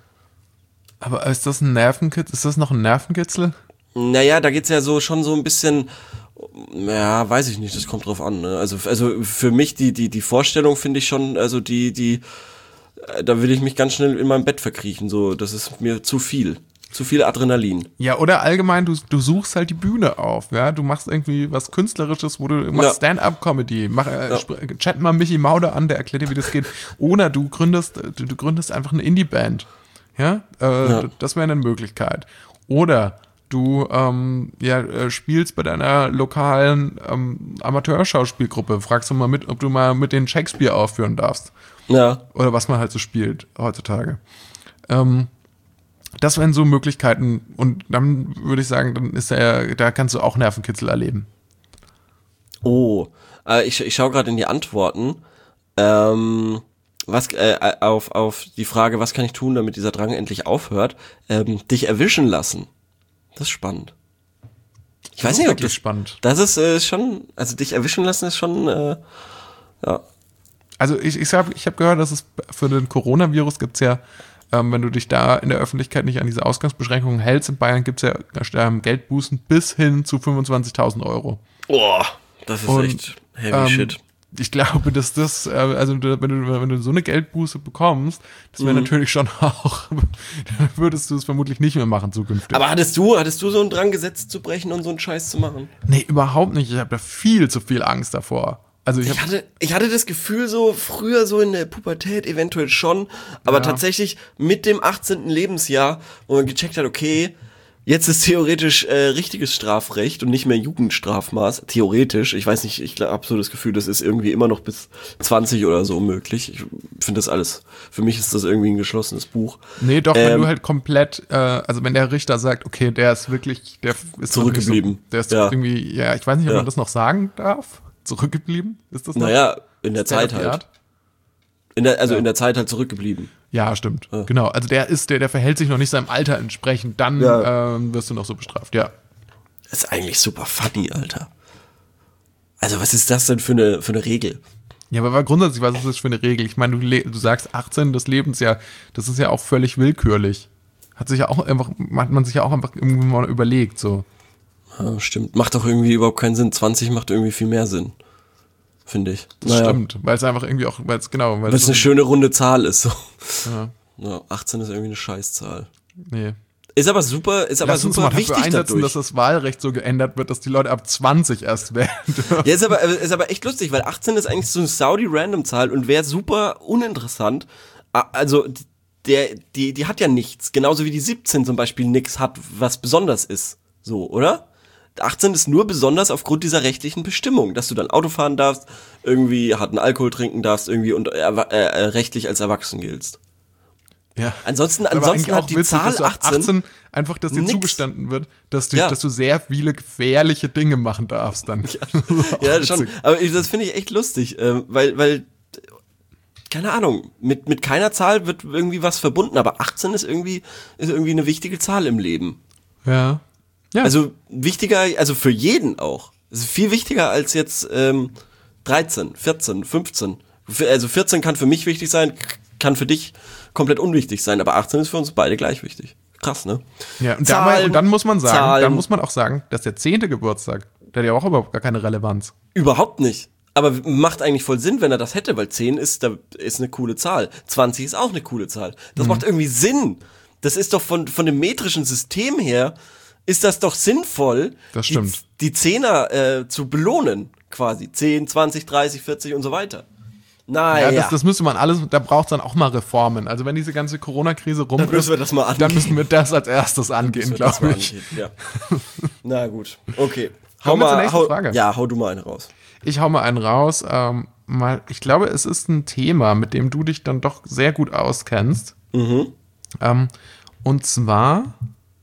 Aber ist das ein Nervenkitzel? Ist das noch ein Nervenkitzel? Naja, da geht's ja so schon so ein bisschen, ja, weiß ich nicht, das kommt drauf an. Ne? Also also für mich die die die Vorstellung finde ich schon, also die die da will ich mich ganz schnell in meinem Bett verkriechen, so das ist mir zu viel. Zu viel Adrenalin. Ja, oder allgemein, du, du suchst halt die Bühne auf, ja, du machst irgendwie was Künstlerisches, wo du machst ja. Stand-up-Comedy, mach, äh, ja. chat mal Michi Mauder an, der erklärt dir, wie das geht. Oder du gründest, du, du gründest einfach eine Indie-Band, ja, äh, ja. das wäre eine Möglichkeit. Oder du ähm, ja, spielst bei deiner lokalen ähm, Amateurschauspielgruppe, fragst du mal mit, ob du mal mit den Shakespeare aufführen darfst. Ja. Oder was man halt so spielt heutzutage. Ähm, Das wären so Möglichkeiten und dann würde ich sagen, dann ist er, da kannst du auch Nervenkitzel erleben. Oh, äh, ich, ich schaue gerade in die Antworten. Ähm, was äh, auf auf die Frage, was kann ich tun, damit dieser Drang endlich aufhört? Ähm, dich erwischen lassen. Das ist spannend. Ich das weiß nicht, ob das spannend. Das ist äh, schon, also dich erwischen lassen ist schon, äh, ja. Also ich ich habe ich hab gehört, dass es für den Coronavirus gibt's ja Ähm, wenn du dich da in der Öffentlichkeit nicht an diese Ausgangsbeschränkungen hältst, in Bayern gibt es ja ähm, Geldbußen bis hin zu fünfundzwanzigtausend Euro. Boah, das ist Und, echt heavy ähm, shit. Ich glaube, dass das, äh, also wenn du, wenn du so eine Geldbuße bekommst, das wäre mhm. natürlich schon auch, dann würdest du es vermutlich nicht mehr machen zukünftig. Aber hattest du, hattest du so einen Drang, Gesetze zu brechen und so einen Scheiß zu machen? Nee, überhaupt nicht. Ich habe da viel zu viel Angst davor. Also ich, ich, hatte, ich hatte das Gefühl so, früher so in der Pubertät eventuell schon, aber ja. tatsächlich mit dem achtzehnten Lebensjahr, wo man gecheckt hat, okay, jetzt ist theoretisch äh, richtiges Strafrecht und nicht mehr Jugendstrafmaß, theoretisch, ich weiß nicht, ich habe so das Gefühl, das ist irgendwie immer noch bis zwanzig oder so möglich. Ich finde das alles, für mich ist das irgendwie ein geschlossenes Buch. Nee, doch, ähm, wenn du halt komplett, äh, also wenn der Richter sagt, okay, der ist wirklich, der ist zurückgeblieben. So, der ist ja. irgendwie, ja, ich weiß nicht, ob ja. man das noch sagen darf. Zurückgeblieben? Ist das noch? Naja, in der Zeit halt. In der, also ja. in der Zeit halt zurückgeblieben. Ja, stimmt. Ja. Genau. Also der ist, der, der verhält sich noch nicht seinem Alter entsprechend, dann Ja. ähm, wirst du noch so bestraft, ja. Das ist eigentlich super funny, Alter. Also was ist das denn für eine, für eine Regel? Ja, aber grundsätzlich, was ist das für eine Regel? Ich meine, du, le- du sagst achtzehn des Lebens, ja, das ist ja auch völlig willkürlich. Hat sich ja auch einfach, hat man sich ja auch einfach irgendwie mal überlegt, so. Ja, stimmt. Macht doch irgendwie überhaupt keinen Sinn. zwanzig macht irgendwie viel mehr Sinn. Finde ich. Das Naja, stimmt, weil es einfach irgendwie auch, weil es genau, weil weil es eine schöne runde Zahl ist. So. ja, Ja, achtzehn ist irgendwie eine Scheißzahl. nee. Ist aber super, ist aber Lass uns super mal dafür wichtig einsetzen, dadurch. dass das Wahlrecht so geändert wird, dass die Leute ab zwanzig erst wählen dürfen. Ja, ist aber, ist aber echt lustig, weil achtzehn ist eigentlich so eine Saudi-Random-Zahl und wäre super uninteressant. A- Also, der, die, die hat ja nichts. Genauso wie die siebzehn zum Beispiel nichts hat, was besonders ist. So, oder? achtzehn ist nur besonders aufgrund dieser rechtlichen Bestimmung, dass du dann Auto fahren darfst, irgendwie harten Alkohol trinken darfst, irgendwie und äh, äh, rechtlich als erwachsen giltst. Ja. Ansonsten, Aber ansonsten eigentlich hat auch die witzig, Zahl dass du ab achtzehn, achtzehn einfach, dass dir nix. zugestanden wird, dass du, Ja. dass du sehr viele gefährliche Dinge machen darfst dann. Ja, Auch schon. witzig. Aber ich- das finde ich echt lustig, äh, weil, weil, keine Ahnung, mit, mit keiner Zahl wird irgendwie was verbunden, aber achtzehn ist irgendwie, ist irgendwie eine wichtige Zahl im Leben. Ja. Ja. Also wichtiger, also für jeden auch. Es ist viel wichtiger als jetzt ähm, dreizehn, vierzehn, fünfzehn. Für- Also vierzehn kann für mich wichtig sein, k- kann für dich komplett unwichtig sein, aber achtzehn ist für uns beide gleich wichtig. Krass, ne? ja, und, Zahlen, da, und dann muss man sagen, Zahlen. dann muss man auch sagen, dass der zehnte Geburtstag, der hat ja auch überhaupt gar keine Relevanz. Überhaupt nicht. Aber macht eigentlich voll Sinn, wenn er das hätte, weil zehn ist, da ist eine coole Zahl. zwanzig ist auch eine coole Zahl. Das macht irgendwie Sinn. Das ist doch von, von dem metrischen System her, ist das doch sinnvoll, Das stimmt. die, die Zehner äh, zu belohnen, quasi. zehn, zwanzig, dreißig, vierzig und so weiter. Naja. Ja, das, das müsste man alles, da braucht es dann auch mal Reformen. Also wenn diese ganze Corona-Krise rum Dann müssen ist, wir das mal angehen. dann müssen wir das als erstes angehen, Müssen wir das glaube mal ich. angehen, Ja. Na gut, okay. Kommen wir zur nächsten hau, Frage. Ja, hau du mal eine raus. Ich hau mal einen raus. Ähm, mal, ich glaube, es ist ein Thema, mit dem du dich dann doch sehr gut auskennst. Mhm. Ähm, und zwar,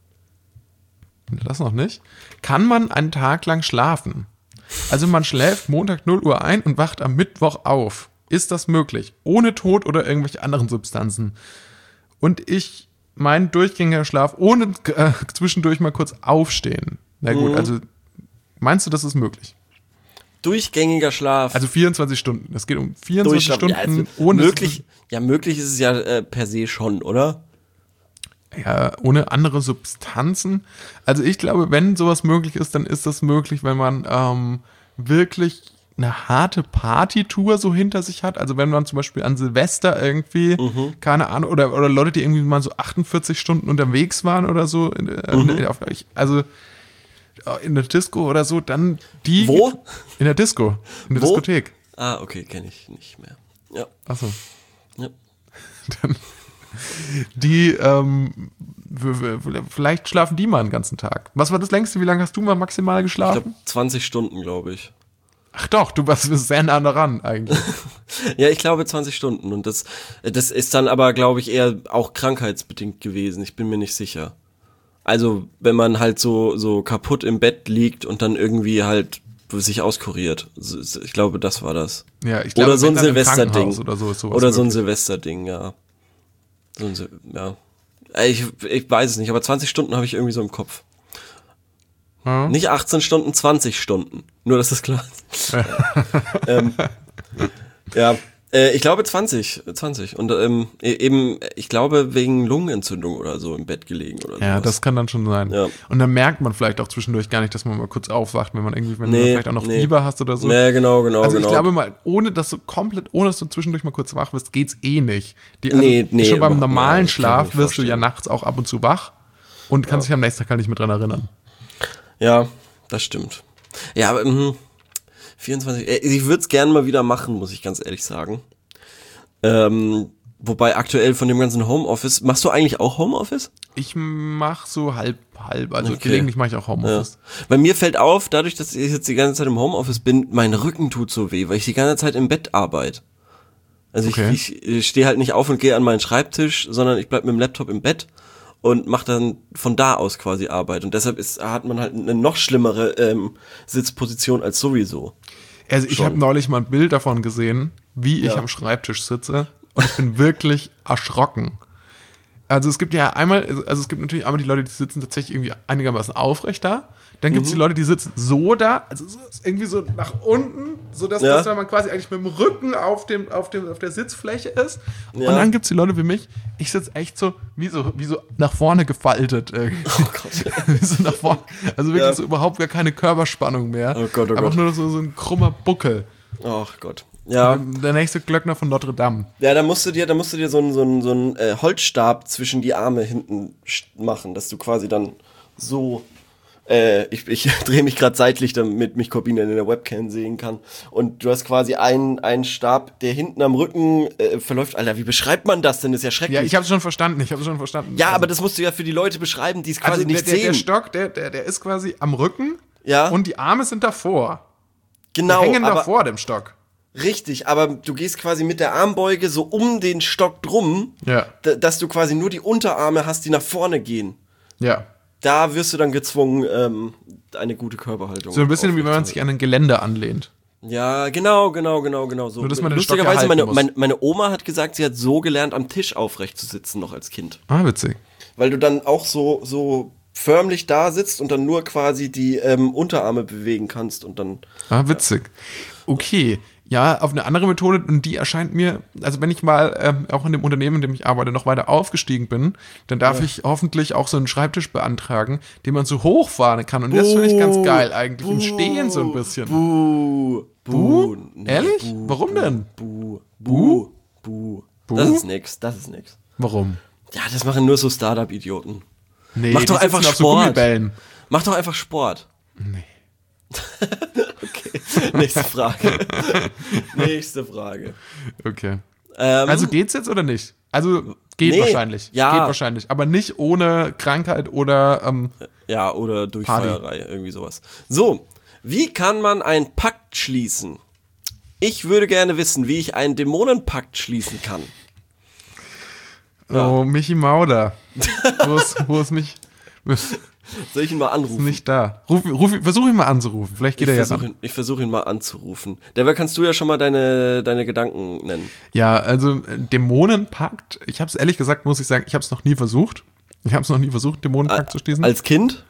das noch nicht, kann man einen Tag lang schlafen? Also man schläft Montag null Uhr ein und wacht am Mittwoch auf. Ist das möglich? Ohne Tod oder irgendwelche anderen Substanzen? Und ich, mein durchgängiger Schlaf, ohne äh, zwischendurch mal kurz aufstehen. Na gut, Mhm. also meinst du, das ist möglich? Durchgängiger Schlaf. Also vierundzwanzig Stunden. Es geht um vierundzwanzig Durchschlafen. Stunden Ja, also ohne möglich, ja, möglich ist es ja äh, per se schon, oder? Ja, ohne andere Substanzen. Also ich glaube, wenn sowas möglich ist, dann ist das möglich, wenn man ähm, wirklich eine harte Partytour so hinter sich hat. Also wenn man zum Beispiel an Silvester irgendwie, Mhm. keine Ahnung, oder, oder Leute, die irgendwie mal so achtundvierzig Stunden unterwegs waren oder so, in, Mhm. in, auf, also in der Disco oder so, dann die... Wo? In der Disco, in der Wo? Diskothek. Ah, okay, kenne ich nicht mehr. Ja. Achso. Ja. Dann, die, ähm, w- w- vielleicht schlafen die mal einen ganzen Tag. Was war das längste? Wie lange hast du mal maximal Ich geschlafen? glaube zwanzig Stunden, glaube ich. Ach doch, du warst sehr nah daran eigentlich. Ja, ich glaube zwanzig Stunden und das, das ist dann aber, glaube ich, eher auch krankheitsbedingt gewesen. Ich bin mir nicht sicher. Also, wenn man halt so, so kaputt im Bett liegt und dann irgendwie halt sich auskuriert. So- Ich glaube, das war das. Ja, ich glaube, Oder so ein wenn dann im Silvesterding. Krankenhaus Oder so ist sowas Oder so ein möglich. Silvesterding, ja. So ein Sil ja. Ey, Ich, ich weiß es nicht, aber zwanzig Stunden habe ich irgendwie so im Kopf. Ja. Nicht achtzehn Stunden, zwanzig Stunden. Nur, dass das klar ist. ähm, ja, äh, ich glaube zwanzig, zwanzig. Und ähm, e- eben, ich glaube, wegen Lungenentzündung oder so im Bett gelegen oder Ja, sowas. das kann dann schon sein. Ja. Und dann merkt man vielleicht auch zwischendurch gar nicht, dass man mal kurz aufwacht, wenn man irgendwie, wenn Nee, du vielleicht auch noch nee. Fieber hast oder so. Ja, genau, genau, Also ich genau. glaube mal, ohne dass du komplett, ohne dass du zwischendurch mal kurz wach wirst, geht's eh nicht. Die, also Nee, nee, schon beim überhaupt- normalen ja, das kann ich mir Schlaf nicht wirst du ja vorstellen. nachts auch ab und zu wach und kannst dich am nächsten Tag halt nicht mehr dran erinnern. Ja, das stimmt. Ja, aber mhm, vierundzwanzig, äh, ich würde es gerne mal wieder machen, muss ich ganz ehrlich sagen. Ähm, wobei aktuell von dem ganzen Homeoffice, machst du eigentlich auch Homeoffice? Ich mach so halb, halb. Also Okay. gelegentlich mache ich auch Ja. Homeoffice. Bei mir fällt auf, dadurch, dass ich jetzt die ganze Zeit im Homeoffice bin, mein Rücken tut so weh, weil ich die ganze Zeit im Bett arbeite. Also Okay. ich, ich, ich stehe halt nicht auf und gehe an meinen Schreibtisch, sondern ich bleib mit dem Laptop im Bett und mache dann von da aus quasi Arbeit. Und deshalb ist, hat man halt eine noch schlimmere ähm, Sitzposition als sowieso. Also ich Schon. habe neulich mal ein Bild davon gesehen, wie ich Ja. am Schreibtisch sitze. und ich bin wirklich erschrocken. Also es gibt ja einmal, also es gibt natürlich einmal die Leute, die sitzen tatsächlich irgendwie einigermaßen aufrecht da. Dann gibt es mhm. die Leute, die sitzen so da, also so, irgendwie so nach unten, sodass ja. dass man quasi eigentlich mit dem Rücken auf, dem, auf, dem, auf der Sitzfläche ist. Ja. Und dann gibt es die Leute wie mich, ich sitze echt so wie, so, wie so nach vorne gefaltet. Irgendwie. Oh Gott. so nach vorne, also wirklich ja. so überhaupt gar keine Körperspannung mehr. Oh Gott, oh Einfach Gott. nur so, so ein krummer Buckel. Ach Gott. Ja. Der nächste Glöckner von Notre Dame. Ja, da musst du dir, da musst du dir so einen so einen, so einen äh, Holzstab zwischen die Arme hinten machen, dass du quasi dann so Äh, ich ich drehe mich gerade seitlich, damit mich Corbina in der Webcam sehen kann. Und du hast quasi einen, einen Stab, der hinten am Rücken äh, verläuft. Alter, wie beschreibt man das denn? Das ist ja schrecklich. Ja, ich habe schon verstanden, ich habe schon verstanden. Ja, also, aber das musst du ja für die Leute beschreiben, die es quasi also nicht der, sehen. Der Stock, der, der, der ist quasi am Rücken ja. und die Arme sind davor. Genau. Die hängen aber, davor dem Stock. Richtig, aber du gehst quasi mit der Armbeuge so um den Stock drum, ja. d- dass du quasi nur die Unterarme hast, die nach vorne gehen. Ja. Da wirst du dann gezwungen, ähm, eine gute Körperhaltung. So ein bisschen wie wenn man sich an ein Gelände anlehnt. Ja, genau, genau, genau, genau so. Nur, dass man den Lustigerweise, Stock meine, muss. meine, meine Oma hat gesagt, sie hat so gelernt, am Tisch aufrecht zu sitzen, noch als Kind. Ah, witzig. Weil du dann auch so, so förmlich da sitzt und dann nur quasi die ähm, Unterarme bewegen kannst und dann. Ah, witzig. Okay. Ja, auf eine andere Methode, und die erscheint mir, also wenn ich mal ähm, auch in dem Unternehmen, in dem ich arbeite, noch weiter aufgestiegen bin, dann darf ja. ich hoffentlich auch so einen Schreibtisch beantragen, den man so hochfahren kann. Und Buh, das finde ich ganz geil eigentlich, Buh, im Stehen so ein bisschen. Buh, Buh? Nee, Ehrlich? Buh, Warum denn? Buh, Buh, Buh. Buh. Das ist nix, das ist nix. Warum? Ja, das machen nur so Startup-Idioten. Nee, Mach doch einfach auf Sport. So Mach doch einfach Sport. Nee. Okay, nächste Frage. Nächste Frage. Okay. Ähm, also geht's jetzt oder nicht? Also geht nee, wahrscheinlich. Ja. Geht wahrscheinlich. Aber nicht ohne Krankheit oder ähm, ja, oder Durchfallerei, irgendwie sowas. So, wie kann man einen Pakt schließen? Ich würde gerne wissen, wie ich einen Dämonenpakt schließen kann. Ja. Oh, Michi Mauder. wo, ist, wo ist mich... Soll ich ihn mal anrufen? Ist nicht da. Ruf, ruf, versuch ihn mal anzurufen. Vielleicht geht ich er ja ran. Ihn, ich versuche ihn mal anzurufen. Dabei kannst du ja schon mal deine, deine Gedanken nennen. Ja, also Dämonenpakt. Ich habe es ehrlich gesagt, muss ich sagen, ich habe es noch nie versucht. Ich habe es noch nie versucht, Dämonenpakt A- zu schließen. Als Kind?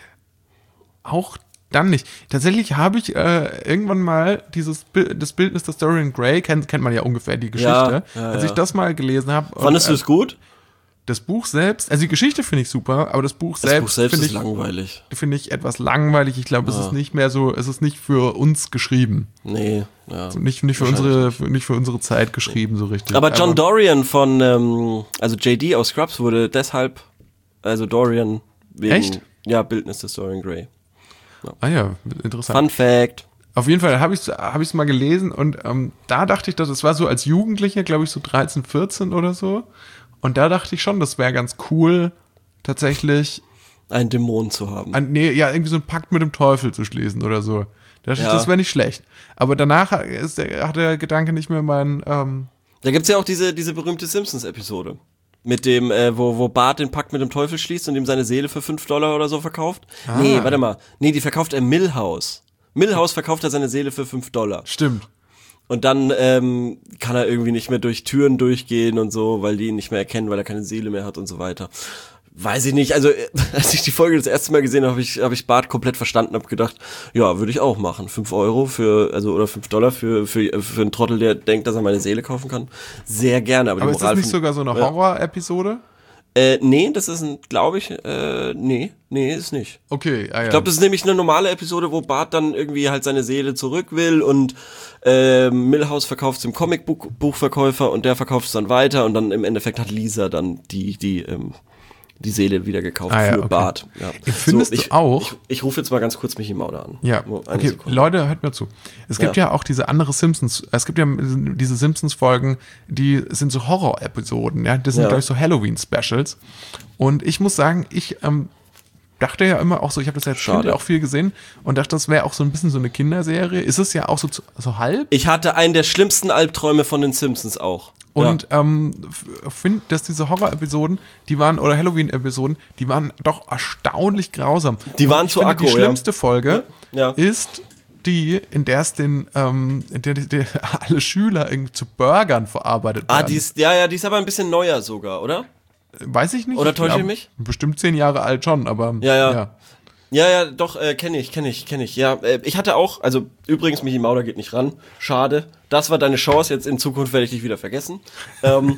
Auch dann nicht. Tatsächlich habe ich äh, irgendwann mal dieses Bild, das Bildnis der Dorian Gray, kennt, kennt man ja ungefähr die Geschichte. Ja, ja, ja. Als ich das mal gelesen habe. Fandest du es gut? Das Buch selbst, also die Geschichte finde ich super, aber das Buch das selbst, Buch selbst finde ist ich, langweilig. Finde ich etwas langweilig. Ich glaube, ja. es ist nicht mehr so, es ist nicht für uns geschrieben. Nee, ja. Also nicht, nicht, für unsere, für, nicht für unsere Zeit geschrieben, so richtig. Aber John aber, Dorian von, ähm, also J D aus Scrubs wurde deshalb, also Dorian wegen, echt? Ja, Bildnis des Dorian Gray. Ja. Ah ja, interessant. Fun Fact. Auf jeden Fall habe ich es hab ich's mal gelesen und ähm, da dachte ich, dass es war so als Jugendlicher, glaube ich, so dreizehn, vierzehn oder so. Und da dachte ich schon, das wäre ganz cool, tatsächlich einen Dämon zu haben. Ein, nee, ja, irgendwie so einen Pakt mit dem Teufel zu schließen oder so. Da dachte ja. ich, das wäre nicht schlecht. Aber danach ist der, hat der Gedanke nicht mehr mein... Ähm da gibt's ja auch diese, diese berühmte Simpsons-Episode. Mit dem, äh, wo, wo Bart den Pakt mit dem Teufel schließt und ihm seine Seele für fünf Dollar oder so verkauft. Ah. Nee, warte mal. Nee, die verkauft er Milhouse. Milhouse verkauft er seine Seele für fünf Dollar. Stimmt. Und dann ähm, kann er irgendwie nicht mehr durch Türen durchgehen und so, weil die ihn nicht mehr erkennen, weil er keine Seele mehr hat und so weiter. Weiß ich nicht. Also als ich die Folge das erste Mal gesehen habe, habe ich, hab ich Bart komplett verstanden, habe gedacht, ja, würde ich auch machen. Fünf Euro für, also oder fünf Dollar für, für, für einen Trottel, der denkt, dass er meine Seele kaufen kann. Sehr gerne. Aber, aber die ist Moral das nicht von, sogar so eine Horror-Episode? Äh, nee, das ist ein, glaube ich, äh, nee, nee, ist nicht. Okay, ah ja. Ich glaube, das ist nämlich eine normale Episode, wo Bart dann irgendwie halt seine Seele zurück will und äh, Milhouse verkauft es dem Comicbuchverkäufer und der verkauft es dann weiter und dann im Endeffekt hat Lisa dann die, die, ähm, die Seele wieder gekauft ah, ja, für okay. Bart. Ja. Findest so, ich, du auch? Ich, ich rufe jetzt mal ganz kurz Michi Mauder an. Ja, okay, Sekunde. Leute, hört mir zu. Es gibt ja. ja auch diese andere Simpsons, es gibt ja diese Simpsons-Folgen, die sind so Horror-Episoden, ja, das sind, ja. glaube ich, so Halloween-Specials. Und ich muss sagen, ich ähm, dachte ja immer auch so, ich habe das als Kind ja auch viel gesehen und dachte, das wäre auch so ein bisschen so eine Kinderserie. Ist es ja auch so, so halb? Ich hatte einen der schlimmsten Albträume von den Simpsons auch. Und ja. ähm, finde, dass diese Horror-Episoden, die waren, oder Halloween-Episoden, die waren doch erstaunlich grausam. Die waren und ich zu finde, aggro, die schlimmste ja. Folge ja. ist die, in der es den, ähm, in der, der alle Schüler irgendwie zu Burgern verarbeitet werden. Ah, die ist, ja, ja, die ist aber ein bisschen neuer sogar, oder? Weiß ich nicht. Oder täusche ich Ja, mich? Bestimmt zehn Jahre alt schon, aber Ja, ja. ja. Ja, ja, doch, äh, kenne ich, kenne ich, kenne ich. Ja, äh, ich hatte auch, also übrigens, Michi Mauder geht nicht ran. Schade. Das war deine Chance, jetzt in Zukunft werde ich dich wieder vergessen. ähm,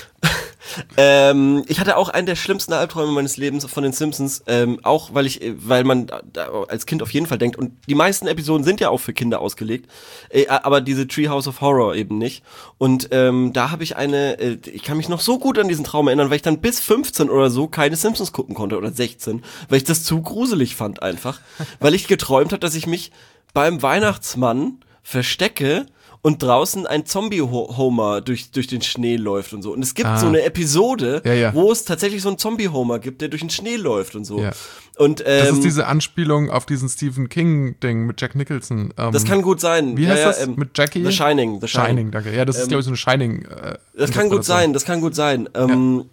ähm, ich hatte auch einen der schlimmsten Albträume meines Lebens von den Simpsons, ähm, auch weil ich, weil man da als Kind auf jeden Fall denkt, und die meisten Episoden sind ja auch für Kinder ausgelegt, äh, aber diese Treehouse of Horror eben nicht. Und ähm, da habe ich eine, äh, ich kann mich noch so gut an diesen Traum erinnern, weil ich dann bis fünfzehn oder so keine Simpsons gucken konnte, oder sechzehn, weil ich das zu gruselig fand einfach, weil ich geträumt habe, dass ich mich beim Weihnachtsmann verstecke und draußen ein Zombie-Homer durch, durch den Schnee läuft und so. Und es gibt Ah. so eine Episode, Ja, ja. wo es tatsächlich so einen Zombie-Homer gibt, der durch den Schnee läuft und so. Ja. Und, ähm, Das ist diese Anspielung auf diesen Stephen King-Ding mit Jack Nicholson. Ähm, das kann gut sein. Wie ja, heißt ja, das? ähm, Mit Jackie? The Shining. The Shining. Shining, danke. Ja, das ist, Ähm, glaube ich, so eine Shining. Äh, Das kann gut sein, das kann gut sein. Ähm,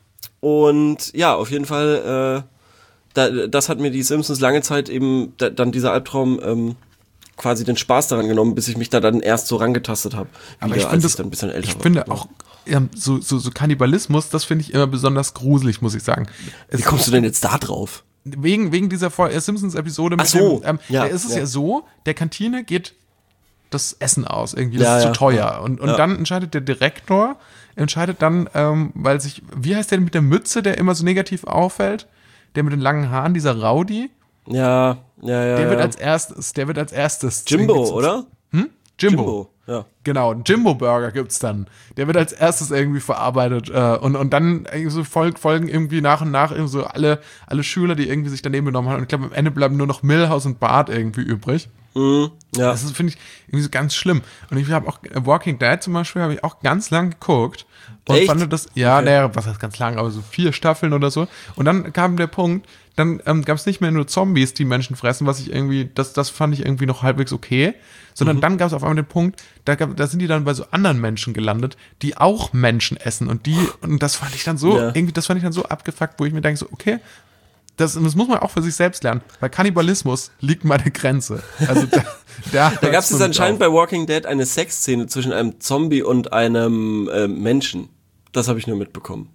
Und ja, auf jeden Fall, äh, da, das hat mir die Simpsons lange Zeit eben, da, dann dieser Albtraum, ähm, quasi den Spaß daran genommen, bis ich mich da dann erst so rangetastet habe. Aber ich als finde ich dann ein bisschen älter ich war. finde auch ja, so, so, so Kannibalismus, das finde ich immer besonders gruselig, muss ich sagen. Es Wie kommst du denn jetzt da drauf? Wegen, wegen dieser Vol- äh, Simpsons-Episode mit Ach so, dem, ähm, ja, da ist es ja. ja so, der Kantine geht das Essen aus, irgendwie, Ja, das ist ja, zu teuer. ja. Und, und Ja. dann entscheidet der Direktor, entscheidet dann, ähm, weil sich, wie heißt der mit der Mütze, der immer so negativ auffällt? Der mit den langen Haaren, dieser Rowdy, Ja, ja, ja. der ja. wird als erstes, der wird als erstes. Jimbo, irgendwie zum- oder? Hm? Jimbo. Ja. Genau, einen Jimbo-Burger gibt's dann. Der wird als erstes irgendwie verarbeitet äh, und, und dann irgendwie so folg, folgen irgendwie nach und nach irgendwie so alle, alle Schüler, die irgendwie sich daneben genommen haben. Und ich glaube, am Ende bleiben nur noch Milhouse und Bart irgendwie übrig. Mhm, ja. Das ist, finde ich, irgendwie so ganz schlimm. Und ich habe auch äh, Walking Dead zum Beispiel, habe ich auch ganz lang geguckt. Und Echt? fand das, ja, Okay. naja, was heißt ganz lang, aber so vier Staffeln oder so. Und dann kam der Punkt, dann ähm, gab es nicht mehr nur Zombies, die Menschen fressen, was ich irgendwie, das, das fand ich irgendwie noch halbwegs okay, sondern Mhm. dann gab es auf einmal den Punkt, da, gab, da sind die dann bei so anderen Menschen gelandet, die auch Menschen essen. Und die, und das fand ich dann so, Ja. irgendwie, das fand ich dann so abgefuckt, wo ich mir denke, so, okay, das, das muss man auch für sich selbst lernen. Bei Kannibalismus liegt meine Grenze. Also da, da, Da gab es jetzt anscheinend bei Walking Dead eine Sexszene zwischen einem Zombie und einem äh, Menschen. Das habe ich nur mitbekommen.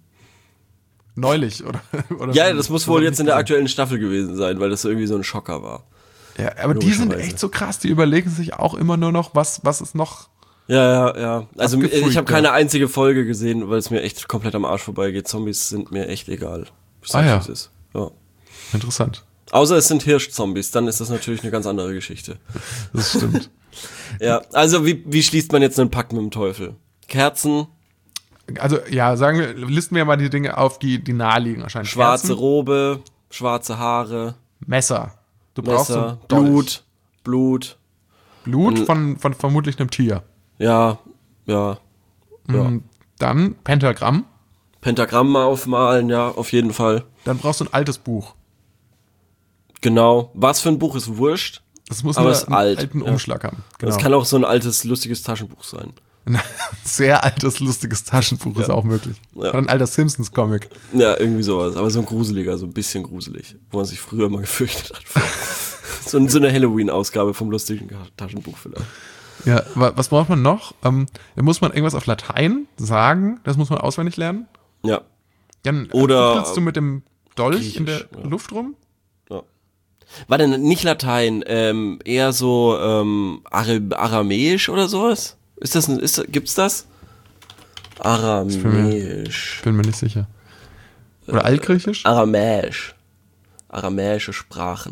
neulich, oder? oder Ja, das muss wohl hab ich jetzt in der nicht aktuellen Staffel gewesen sein, weil das irgendwie so ein Schocker war. gesehen. Ja, aber die sind Logischerweise. echt so krass, die überlegen sich auch immer nur noch, was, was ist noch. Ja, ja, ja. Also Abgefreakt, ich habe ja. keine einzige Folge gesehen, weil es mir echt komplett am Arsch vorbeigeht. Zombies sind mir echt egal. Ich Ah, ja. wie es ist. Ja. Interessant. Außer es sind Hirschzombies, dann ist das natürlich eine ganz andere Geschichte. Das stimmt. Ja, also wie, wie schließt man jetzt einen Pakt mit dem Teufel? Kerzen, Also, ja, sagen wir, listen wir mal die Dinge auf, die, die naheliegen wahrscheinlich. schwarze Kerzen, Robe, schwarze Haare, Messer. Du brauchst so Messer, ein Dolch. Blut, Blut. Blut von, von vermutlich einem Tier. Ja, ja. ja. Mm, Dann Pentagramm. Pentagramm aufmalen, ja, auf jeden Fall. Dann brauchst du ein altes Buch. Genau. Was für ein Buch ist wurscht? Das muss Aber nur ist einen alt, alten ja. Umschlag haben. Genau. Das kann auch so ein altes, lustiges Taschenbuch sein. Ein sehr altes, lustiges Taschenbuch ist auch möglich. Ja. Oder ein alter Simpsons-Comic. Ja, irgendwie sowas. Aber so ein gruseliger, so ein bisschen gruselig. Wo man sich früher mal gefürchtet hat. vor. so, so eine Halloween-Ausgabe vom lustigen Taschenbuch vielleicht. Ja, wa- was braucht man noch? Ähm, da muss man irgendwas auf Latein sagen. Das muss man auswendig lernen. Ja. Dann äh, Oder, fuchtelst du mit dem Dolch in der Griechisch, ja. Luft rum. ja. War denn nicht Latein, ähm, eher so ähm, Ara- Aramäisch oder sowas? Ist das, ein- ist, gibt's das? Aramäisch. Bin mir nicht sicher. Oder Altgriechisch? Aramäisch. Aramäische Sprachen.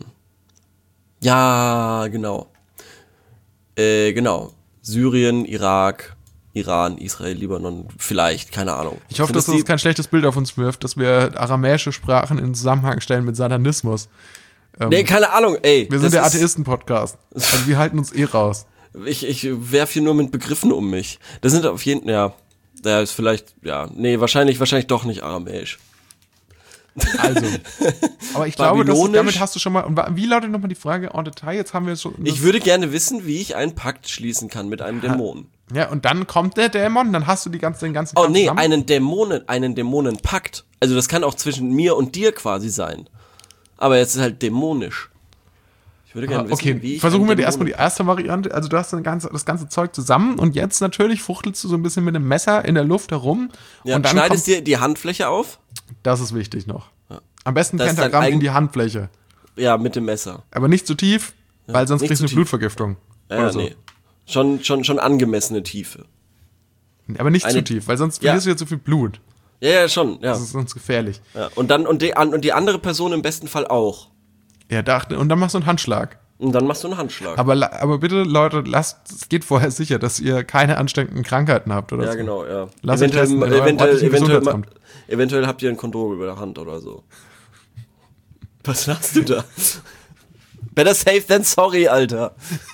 Ja, genau. Äh, genau. Syrien, Irak, Iran, Israel, Libanon, vielleicht, keine Ahnung. Ich hoffe, Sind dass das die- kein schlechtes Bild auf uns wirft, dass wir aramäische Sprachen in Zusammenhang stellen mit Satanismus. Ähm, Nee, keine Ahnung, ey. wir sind der das ist- Atheisten-Podcast. Also wir halten uns eh raus. Ich, ich werf hier nur mit Begriffen um mich. Das sind auf jeden Fall, ja, da ist vielleicht, ja, nee, wahrscheinlich, wahrscheinlich doch nicht aramäisch. Also. Aber ich glaube, dass, Babylonisch? damit hast du schon mal. Und wa- wie lautet nochmal die Frage en Detail? Jetzt haben wir schon. Ich würde gerne wissen, wie ich einen Pakt schließen kann mit einem Dämonen. Ja, und dann kommt der Dämon, dann hast du die ganze, den ganzen Oh Kram nee, zusammen. einen Dämonen, einen Dämonenpakt. Also das kann auch zwischen mir und dir quasi sein. Aber jetzt ist halt dämonisch. Ich würde gerne Ah, wissen, okay, wie ich versuchen an wir die Dämonen- erstmal die erste Variante. Also du hast das ganze, das ganze Zeug zusammen und jetzt natürlich fuchtelst du so ein bisschen mit dem Messer in der Luft herum. Ja, und dann schneidest kommt, dir die Handfläche auf? das ist wichtig noch. Am besten Das ist Pentagramm dein in eigen- die Handfläche. Ja, mit dem Messer. Aber nicht zu tief, weil sonst nicht kriegst zu du eine tief. Blutvergiftung. Ja, oder so. nee. Schon, schon, schon angemessene Tiefe. Aber nicht Eine- zu tief, weil sonst Ja. verlierst du jetzt zu viel Blut. Ja, ja, schon, ja. Das ist sonst gefährlich. ja. Und dann, und die, an- und die andere Person im besten Fall auch. Ja, dachte, und dann machst du einen Handschlag. Und dann machst du einen Handschlag. Aber, la- aber bitte, Leute, lasst, es geht vorher sicher, dass ihr keine ansteckenden Krankheiten habt oder ja, so. genau, ja. Lass euch eventuell, testen in eurem eventuell, örtlichen eventuell, Gesundheitsamt. eventuell habt ihr ein Kondom über der Hand oder so. Was hast du da? Better safe than sorry, Alter.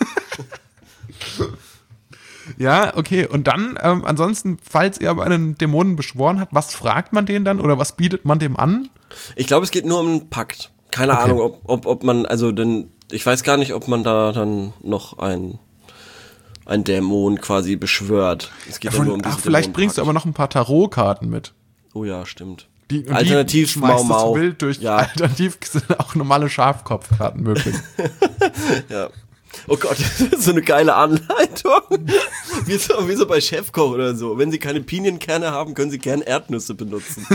Ja, okay. Und dann, ähm, ansonsten, falls ihr aber einen Dämonen beschworen habt, was fragt man den dann oder was bietet man dem an? Ich glaube, es geht nur um einen Pakt. Keine Okay. Ahnung, ob, ob, ob man, also denn, ich weiß gar nicht, ob man da dann noch ein, ein Dämon quasi beschwört. Es geht ja nur um diesen Ach, vielleicht Dämonenpakt. bringst du aber noch ein paar Tarotkarten mit. Oh ja, stimmt. Die, und Alternativ die schmeißt Mau Mau. das Wild durch. Ja. Alternativ sind auch normale Schafkopfkarten möglich. Ja. Oh Gott, das ist so eine geile Anleitung. Wie so, wie so bei Chefkoch oder so. Wenn Sie keine Pinienkerne haben, können Sie gerne Erdnüsse benutzen.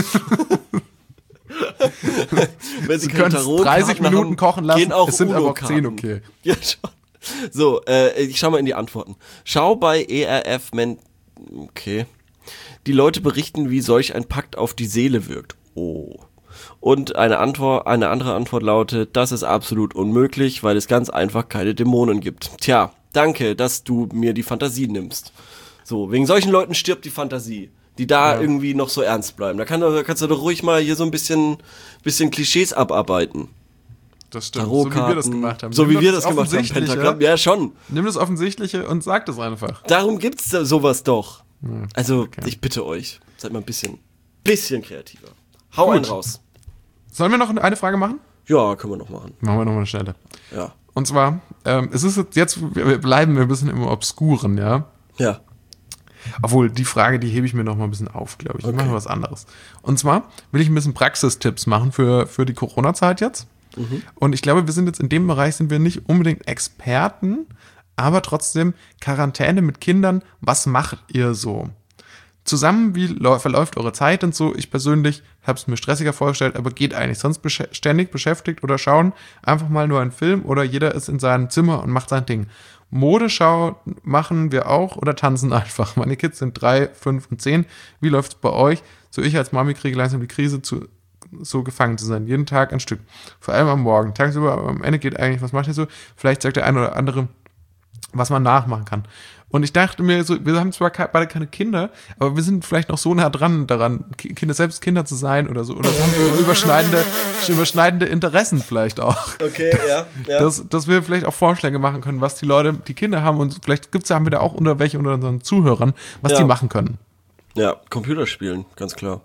Wenn Sie, Sie keine können es Tarotkarten dreißig Minuten haben, kochen lassen, gehen auch es sind aber auch Uno-Karten. zehn okay. Ja, schon. So, äh, ich schau mal in die Antworten. Schau bei E R F, Men okay. Die Leute berichten, wie solch ein Pakt auf die Seele wirkt. Oh. Und eine Antwort, eine andere Antwort lautet, das ist absolut unmöglich, weil es ganz einfach keine Dämonen gibt. Tja, danke, dass du mir die Fantasie nimmst. So, wegen solchen Leuten stirbt die Fantasie, die da Ja. irgendwie noch so ernst bleiben. Da kann, da kannst du doch ruhig mal hier so ein bisschen, bisschen Klischees abarbeiten. Das stimmt, so wie wir das Tarotkarten, gemacht haben. So Nimm wie wir das das gemacht haben, Offensichtliche. Pentagramm. Ja, schon. Nimm das Offensichtliche und sag das einfach. Darum gibt's da sowas doch. Also, okay. ich bitte euch, seid mal ein bisschen, bisschen kreativer. Hau Gut. einen raus. Sollen wir noch eine Frage machen? Ja, können wir noch machen. Machen wir noch mal eine schnelle. Ja. Und zwar, ähm, es ist jetzt, jetzt, wir bleiben wir ein bisschen im Obskuren, ja. Ja. Obwohl, die Frage, die hebe ich mir noch mal ein bisschen auf, glaube ich. Wir Okay. machen was anderes. Und zwar will ich ein bisschen Praxistipps machen für, für die Corona-Zeit jetzt. Mhm. Und ich glaube, wir sind jetzt in dem Bereich, sind wir nicht unbedingt Experten, aber trotzdem Quarantäne mit Kindern. Was macht ihr so? Zusammen, wie lau- verläuft eure Zeit und so? Ich persönlich habe es mir stressiger vorgestellt, aber geht eigentlich. Sonst besch- ständig beschäftigt oder schauen einfach mal nur einen Film oder jeder ist in seinem Zimmer und macht sein Ding. Modeschau machen wir auch oder tanzen einfach. Meine Kids sind drei, fünf und zehn. Wie läuft's bei euch? So, ich als Mami kriege langsam die Krise, zu, so gefangen zu sein. Jeden Tag ein Stück. Vor allem am Morgen. Tagsüber, aber am Ende geht eigentlich, was macht ihr so? Vielleicht sagt der eine oder andere, was man nachmachen kann. Und ich dachte mir so, wir haben zwar ke- beide keine Kinder, aber wir sind vielleicht noch so nah dran daran, Ki- Kinder, selbst Kinder zu sein oder so. Oder haben wir überschneidende, überschneidende Interessen vielleicht auch. Okay, ja. ja. Dass, dass wir vielleicht auch Vorschläge machen können, was die Leute, die Kinder haben und vielleicht gibt's ja, haben wir da auch unter welche unter unseren Zuhörern, was Ja. die machen können. ja, Computerspielen, ganz klar.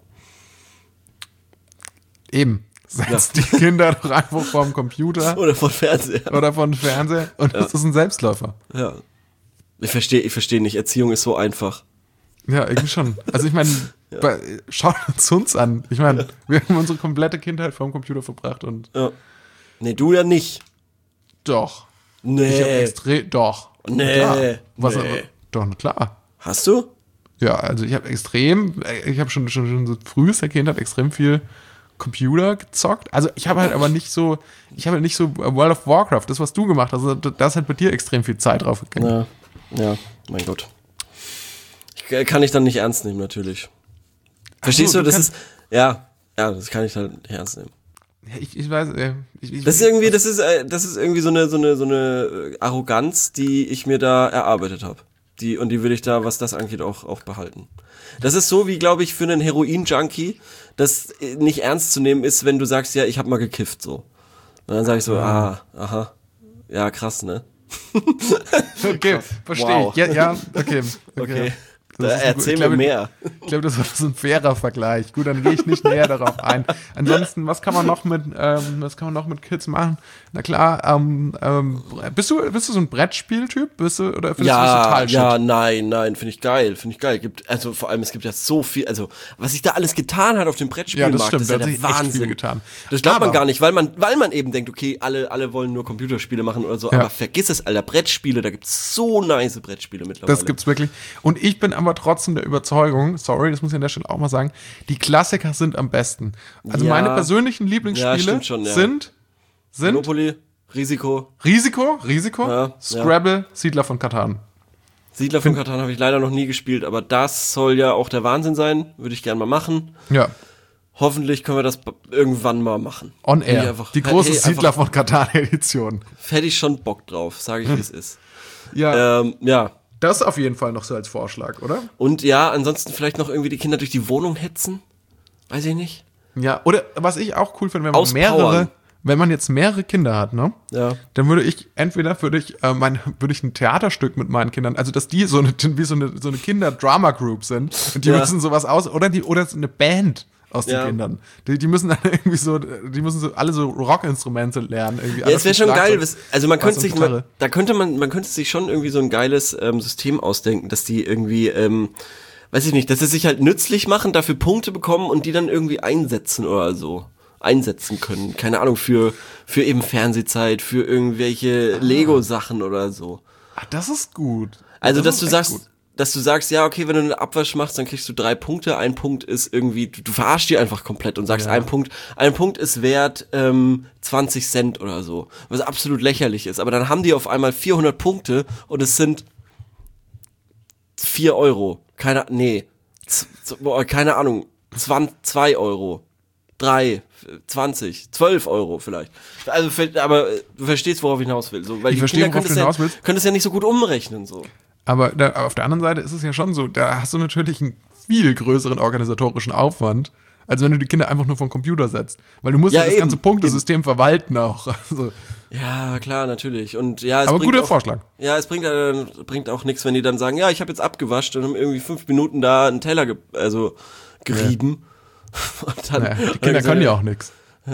Eben. Setzt die Kinder doch einfach vorm Computer Oder von Fernseher. oder vor dem Fernseher und das ist ein Selbstläufer. Ja. Ich verstehe, ich verstehe nicht. Erziehung ist so einfach. Ja, irgendwie schon. Also ich meine, bei- schaut uns uns an. Ich meine, wir haben unsere komplette Kindheit vorm Computer verbracht und Ja. Nee, du ja nicht. doch. Ich habe Nee. extrem, doch. Nee. Klar. Was, Nee. Doch, na klar. Hast du? Ja, also ich habe extrem, ich habe schon, schon, schon so frühester Kindheit extrem viel Computer gezockt. Also ich habe halt aber nicht so, ich habe halt nicht so World of Warcraft, das, was du gemacht hast, also da ist halt bei dir extrem viel Zeit drauf gegangen. Ja. Ja, mein Gott. Ich, kann ich dann nicht ernst nehmen, natürlich. Verstehst so, du, du das kannst- ist, ja, ja, das kann ich halt nicht ernst nehmen. Ja, Ich, ich weiß, äh, ich, ich, Das ist irgendwie, das ist, äh, das ist irgendwie so eine, so eine, so eine äh, Arroganz, die ich mir da erarbeitet habe. Die, und die will ich da, was das angeht, auch, auch behalten. Das ist so, wie, glaube ich, für einen Heroin-Junkie, das äh, nicht ernst zu nehmen ist, wenn du sagst, ja, ich habe mal gekifft, so. Und dann sage ich so, ah, aha, ja, krass, ne? Okay, verstehe Wow. ich. Ja, ja, okay. okay. Okay. Da ist ein- erzähl ich mir glaube, mehr. Ich glaube, das war so ein fairer Vergleich. Gut, dann gehe ich nicht näher darauf ein. Ansonsten, was kann man noch mit, ähm, was kann man noch mit Kids machen? Na klar, ähm, ähm, bist du, bist du so ein Brettspieltyp? Bist du, oder findest du das Ja, total shit? ja, nein, nein, finde ich geil, finde ich geil. Gibt, also vor allem, es gibt ja so viel, also was sich da alles getan hat auf dem Brettspielmarkt, Ja, das stimmt, ist ja da hat der sich echt Wahnsinn. viel getan. Das glaubt man Aber- gar nicht, weil man, weil man eben denkt, okay, alle, alle wollen nur Computerspiele machen oder so, Ja. aber vergiss es, Alter, Brettspiele, da gibt's so nice Brettspiele mittlerweile. Das gibt's wirklich. Und ich bin aber trotzdem der Überzeugung, sorry, das muss ich an der Stelle auch mal sagen, die Klassiker sind am besten. Also Ja. meine persönlichen Ja, Lieblingsspiele stimmt schon, ja. sind, sind Monopoly, Risiko, Risiko, Risiko, Ja, Scrabble, Siedler von Katan. Siedler von Catan habe ich leider noch nie gespielt, aber das soll ja auch der Wahnsinn sein, würde ich gerne mal machen. Ja, Hoffentlich können wir das b- irgendwann mal machen. on Hätte ich air. einfach- Die große hey, Siedler einfach- von Katan Edition. Hätte ich schon Bock drauf, sage ich, wie es ist. Ja, Ähm, ja. das auf jeden Fall noch so als Vorschlag, oder? Und ja, ansonsten vielleicht noch irgendwie die Kinder durch die Wohnung hetzen. Weiß ich nicht. Ja, oder was ich auch cool finde, wenn man Auspowern. mehrere, wenn man jetzt mehrere Kinder hat, ne? Ja. Dann würde ich, entweder würde ich, äh, mein, würde ich ein Theaterstück mit meinen Kindern, also dass die so eine, wie so eine, so eine Kinder-Drama-Group sind und die Ja. müssen sowas aus, oder die, oder so eine Band aus den Ja. Kindern. Die, die müssen dann irgendwie so, die müssen so alle so Rockinstrumente lernen. Irgendwie Ja, es wäre schon geil. was- Also man Bass könnte und sich, Gitarre. man, da könnte man, man könnte sich schon irgendwie so ein geiles ähm, System ausdenken, dass die irgendwie, ähm, weiß ich nicht, dass sie sich halt nützlich machen, dafür Punkte bekommen und die dann irgendwie einsetzen oder so. Einsetzen können. Keine Ahnung, für, für eben Fernsehzeit, für irgendwelche Lego-Sachen oder so. Ach, das ist gut. Also, das dass du ist echt sagst, gut. dass du sagst, ja, okay, wenn du einen Abwasch machst, dann kriegst du drei Punkte. Ein Punkt ist irgendwie, du, du verarschst die einfach komplett und sagst, Ja. ein Punkt, ein Punkt ist wert ähm, zwanzig Cent oder so. Was absolut lächerlich ist. Aber dann haben die auf einmal vierhundert Punkte und es sind vier Euro. Keine, nee, z, z, boah, keine Ahnung, zwei Euro. drei, zwanzig, zwölf Euro vielleicht. Also, für- aber äh, du verstehst, worauf ich hinaus will. So, weil Ich die verstehe, Kinder worauf können du es hinaus ja, willst. können es ja nicht so gut umrechnen. So. Aber da, auf der anderen Seite ist es ja schon so, da hast du natürlich einen viel größeren organisatorischen Aufwand, als wenn du die Kinder einfach nur vom Computer setzt. Weil du musst ja, Ja, das eben, ganze Punktesystem verwalten auch. Also, Ja, klar, natürlich. Und ja, es aber bringt guter auch, Vorschlag. Ja, es bringt, äh, bringt auch nichts, wenn die dann sagen, ja, ich habe jetzt abgewascht und haben irgendwie fünf Minuten da einen Teller ge also gerieben. Und dann, Naja, die Kinder können ja auch nichts.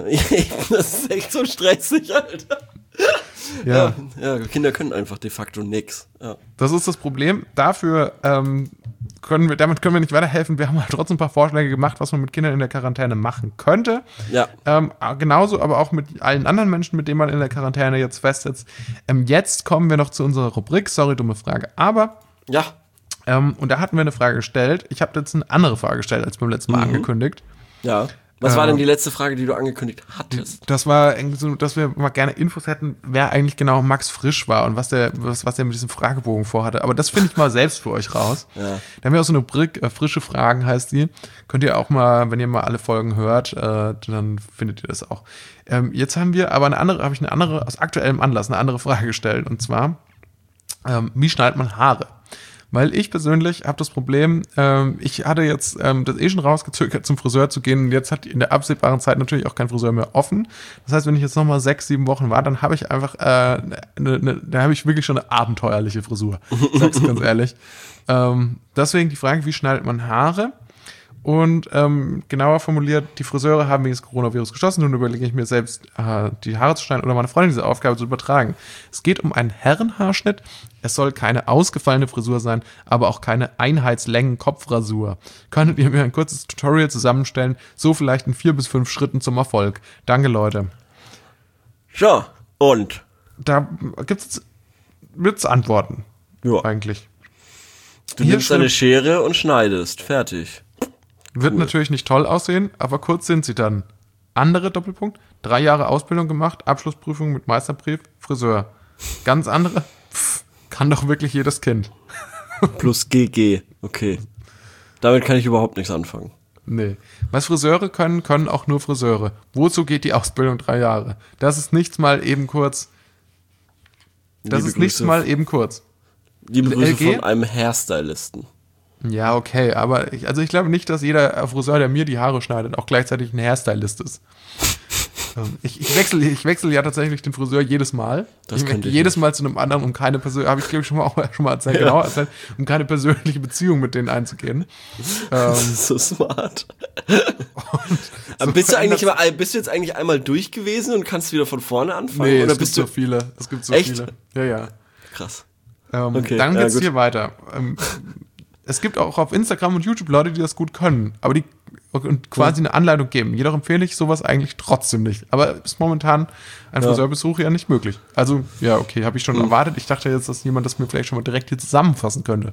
Das ist echt so stressig, Alter. Ja, Ja, Kinder können einfach de facto nix. Ja. das ist das Problem. Dafür ähm, können wir, damit können wir nicht weiterhelfen. Wir haben halt trotzdem ein paar Vorschläge gemacht, was man mit Kindern in der Quarantäne machen könnte. Ja. Ähm, genauso aber auch mit allen anderen Menschen, mit denen man in der Quarantäne jetzt festsitzt. Ähm, jetzt kommen wir noch zu unserer Rubrik. Sorry, dumme Frage. Aber Ja. Ähm, und da hatten wir eine Frage gestellt. Ich habe jetzt eine andere Frage gestellt, als beim letzten Mal Mhm. angekündigt. Ja. Was Äh, war denn die letzte Frage, die du angekündigt hattest? Das war irgendwie so, dass wir mal gerne Infos hätten, wer eigentlich genau Max Frisch war und was der, was, was der mit diesem Fragebogen vorhatte. Aber das finde ich mal selbst für euch raus. Ja. Da haben wir auch so eine Rubrik, äh, frische Fragen heißt die. Könnt ihr auch mal, wenn ihr mal alle Folgen hört, äh, dann findet ihr das auch. Ähm, jetzt haben wir aber eine andere, habe ich eine andere, aus aktuellem Anlass, eine andere Frage gestellt. Und zwar, ähm, wie schneidet man Haare? Weil ich persönlich habe das Problem, ähm, ich hatte jetzt ähm, das eh schon rausgezögert, zum Friseur zu gehen. Und jetzt hat in der absehbaren Zeit natürlich auch kein Friseur mehr offen. Das heißt, wenn ich jetzt nochmal sechs, sieben Wochen war, dann habe ich einfach, äh, ne, ne, da habe ich wirklich schon eine abenteuerliche Frisur. Sag's ganz ehrlich. Ähm, deswegen die Frage, wie schneidet man Haare? Und ähm, genauer formuliert, die Friseure haben wegen des Coronavirus geschlossen. Nun überlege ich mir selbst, äh, die Haare zu schneiden oder meine Freundin diese Aufgabe zu übertragen. Es geht um einen Herrenhaarschnitt. Es soll keine ausgefallene Frisur sein, aber auch keine Einheitslängen-Kopfrasur. Könntet ihr mir ein kurzes Tutorial zusammenstellen, so vielleicht in vier bis fünf Schritten zum Erfolg. Danke, Leute. Ja, und? Da gibt's wird's Antworten. Ja. Eigentlich. Du Hier nimmst schon- eine Schere und schneidest. Fertig. Wird natürlich nicht toll aussehen, aber kurz sind sie dann. Andere Doppelpunkt, drei Jahre Ausbildung gemacht, Abschlussprüfung mit Meisterbrief, Friseur. Ganz andere, pff, kann doch wirklich jedes Kind. Plus G G. Okay. Damit kann ich überhaupt nichts anfangen. Nee. Was Friseure können, können auch nur Friseure. Wozu geht die Ausbildung drei Jahre? Das ist nichts mal eben kurz. Das Liebe ist nichts Grüße- mal eben kurz. Liebe Grüße L G? von einem Hairstylisten. Ja, okay, aber ich, also ich glaube nicht, dass jeder Friseur, der mir die Haare schneidet, auch gleichzeitig ein Hairstylist ist. Ich, ich wechsle ich wechsel ja tatsächlich den Friseur jedes Mal. Das ich könnte ich jedes nicht. Mal zu einem anderen, um keine persönliche, habe ich glaube ich schon mal, auch schon mal erzählt, Ja. genau erzählt, um keine persönliche Beziehung mit denen einzugehen. Das ist so smart. Aber bist du eigentlich mal, bist du jetzt eigentlich einmal durch gewesen und kannst wieder von vorne anfangen? Nee, oder es bist gibt du so viele. Es gibt so Echt? viele. Ja, ja. krass? Ähm, Okay, dann ja, geht's gut. hier weiter. Ähm, es gibt auch auf Instagram und YouTube Leute, die das gut können, aber die und quasi eine Anleitung geben. Jedoch empfehle ich sowas eigentlich trotzdem nicht. Aber ist momentan ein Ja. Friseurbesuch ja nicht möglich. Also, ja, okay, habe ich schon erwartet. Ich dachte jetzt, dass jemand das mir vielleicht schon mal direkt hier zusammenfassen könnte.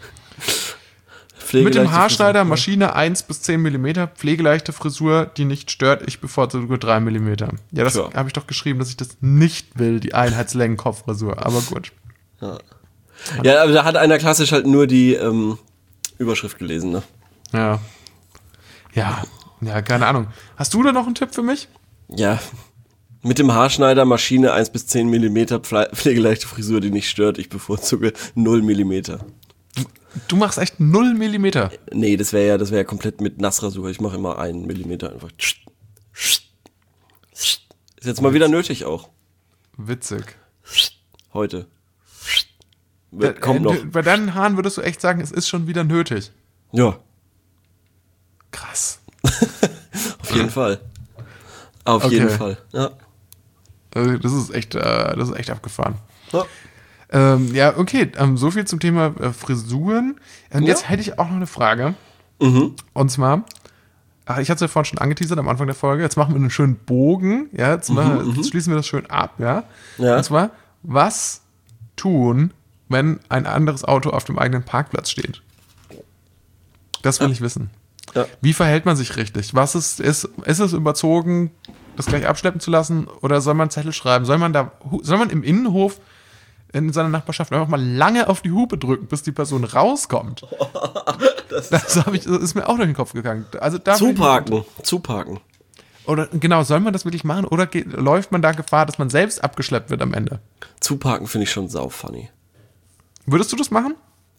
Mit dem Haarschneider, Frisur. Maschine eins bis zehn Millimeter, pflegeleichte Frisur, die nicht stört. Ich bevorzuge drei Millimeter. Ja, das Tja. habe ich doch geschrieben, dass ich das nicht will, die Einheitslängen-Kopffrisur. Aber gut. Ja, aber da hat einer klassisch halt nur die ähm, Überschrift gelesen, ne? Ja. Ja, ja, keine Ahnung. Hast du da noch einen Tipp für mich? Ja. Mit dem Haarschneider, Maschine eins bis zehn Millimeter, pfle- pflegeleichte Frisur, die nicht stört. Ich bevorzuge null Millimeter. Du machst echt null Millimeter. Nee, das wäre ja, das wäre ja komplett mit Nassrasur. Ich mache immer einen Millimeter einfach. Ist jetzt mal wieder nötig auch. Witzig. Heute. Wird, kommt Äh, noch. Bei deinen Haaren würdest du echt sagen, es ist schon wieder nötig. Ja, Krass. auf jeden Fall. Auf Okay. jeden Fall. Ja. Also das ist echt, äh, das ist echt abgefahren. Ja. Ähm, ja, okay, ähm, so viel zum Thema äh, Frisuren. Und Ja. jetzt hätte ich auch noch eine Frage. Mhm. Und zwar, ach, ich hatte es ja vorhin schon angeteasert am Anfang der Folge. Jetzt machen wir einen schönen Bogen. Ja, jetzt, machen, jetzt schließen wir das schön ab. Ja? Ja. Und zwar, was tun, wenn ein anderes Auto auf dem eigenen Parkplatz steht? Das will ich wissen. Ja. Wie verhält man sich richtig? Was ist, ist, ist es überzogen, das gleich abschleppen zu lassen? Oder soll man einen Zettel schreiben? Soll man da, soll man im Innenhof in seiner Nachbarschaft einfach mal lange auf die Hupe drücken, bis die Person rauskommt? Das Das, hab ich, das ist mir auch durch den Kopf gegangen. Also da Zuparken. Zuparken. Oder genau, soll man das wirklich machen? Oder geht, läuft man da Gefahr, dass man selbst abgeschleppt wird am Ende? Zuparken finde ich schon sau funny. Würdest du das machen?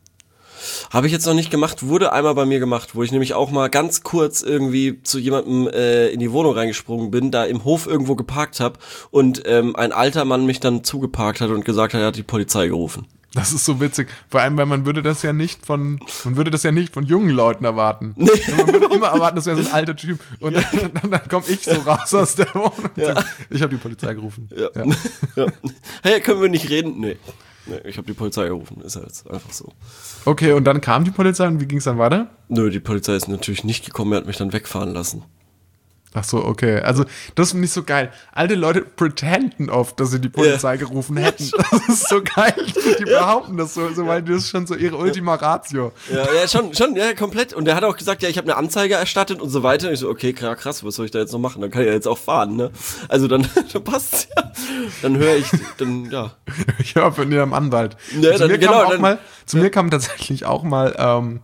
Habe ich jetzt noch nicht gemacht, wurde einmal bei mir gemacht, wo ich nämlich auch mal ganz kurz irgendwie zu jemandem äh, in die Wohnung reingesprungen bin, da im Hof irgendwo geparkt habe und ähm, ein alter Mann mich dann zugeparkt hat und gesagt hat, er hat die Polizei gerufen. Das ist so witzig. Vor allem, weil man würde das ja nicht von, man würde das ja nicht von jungen Leuten erwarten. Nee. Man würde immer erwarten, das wäre so ein alter Typ. Und dann, dann, dann komme ich so raus aus der Wohnung. und sag, Ich habe die Polizei gerufen. Ja. Ja. Ja. Hey, können wir nicht reden? Nee. Nee, ich habe die Polizei gerufen. Ist ja jetzt einfach so. Okay, und dann kam die Polizei und wie ging es dann weiter? Nö, die Polizei ist natürlich nicht gekommen, er hat mich dann wegfahren lassen. Ach so, okay. Also, das finde ich so geil. Alte Leute pretenden oft, dass sie die Polizei Ja. gerufen hätten. Das ist so geil. Die behaupten das so, so weil das ist schon so ihre Ultima Ratio. Ja, ja, schon, schon, ja, komplett. Und er hat auch gesagt, ja, ich habe eine Anzeige erstattet und so weiter. Und ich so, okay, krass, krass, was soll ich da jetzt noch machen? Dann kann ich ja jetzt auch fahren, ne? Also dann, dann passt's ja. Dann höre ich, dann, ja. Ich höre von ihrem Anwalt. Ja, zu dann- mir genau, kam auch dann- mal, zu mir kam tatsächlich auch mal ähm,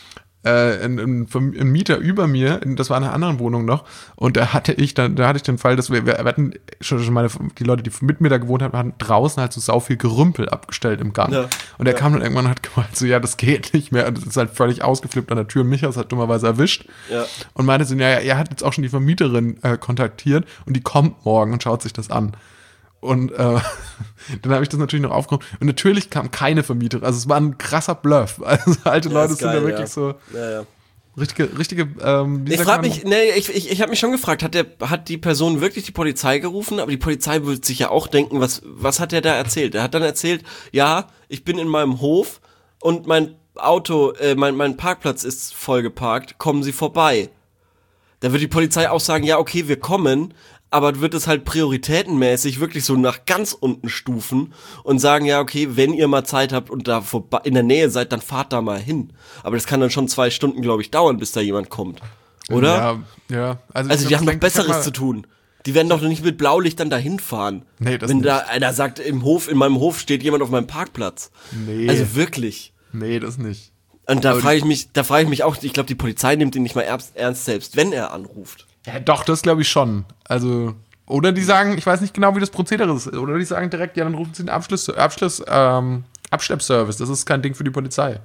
äh, ein, ein, ein Mieter über mir, das war in einer anderen Wohnung noch, und da hatte ich dann, da hatte ich den Fall, dass wir, wir hatten schon, schon meine, die Leute, die mit mir da gewohnt haben, hatten draußen halt so sau viel Gerümpel abgestellt im Gang. Ja, und er ja. kam dann irgendwann und hat gemeint, so, ja, das geht nicht mehr. Und das ist halt völlig ausgeflippt an der Tür. Und mich hat es halt dummerweise erwischt. Ja. Und meinte so, ja, er hat jetzt auch schon die Vermieterin äh, kontaktiert und die kommt morgen und schaut sich das an. Und äh, dann habe ich das natürlich noch aufgenommen. Und natürlich kam keine Vermieterin. Also es war ein krasser Bluff. Also alte Ja, Leute ist sind geil, da wirklich ja. so Ja, ja. richtige, richtige, ähm, wie Ich sagt frage man? mich, nee, ich, ich, ich habe mich schon gefragt, hat der, hat die Person wirklich die Polizei gerufen? Aber die Polizei würde sich ja auch denken, was, was hat der da erzählt? Er hat dann erzählt, ja, ich bin in meinem Hof und mein Auto, äh, mein, mein Parkplatz ist voll geparkt, kommen Sie vorbei. Da wird die Polizei auch sagen, ja, okay, wir kommen, aber wird es halt prioritätenmäßig wirklich so nach ganz unten stufen und sagen, ja, okay, wenn ihr mal Zeit habt und da vorbei, in der Nähe seid, dann fahrt da mal hin. Aber das kann dann schon zwei Stunden, glaube ich, dauern, bis da jemand kommt. Oder? Ja, ja. Also, Also ich die haben doch denke, ich sag Besseres mal, zu tun. Die werden doch nicht mit Blaulicht dann dahin fahren. Nee, das Wenn nicht. da einer sagt, im Hof, in meinem Hof steht jemand auf meinem Parkplatz. Nee, Also wirklich. nee, das nicht. Und da Aber frage ich mich, da frage ich mich auch, ich glaube, die Polizei nimmt ihn nicht mal ernst, ernst selbst, wenn er anruft. Ja, doch, das glaube ich schon. Also, oder die sagen, ich weiß nicht genau, wie das Prozedere ist, oder die sagen direkt, ja, dann rufen sie den Abschluss, Abschluss, ähm, Abschleppservice. Das ist kein Ding für die Polizei.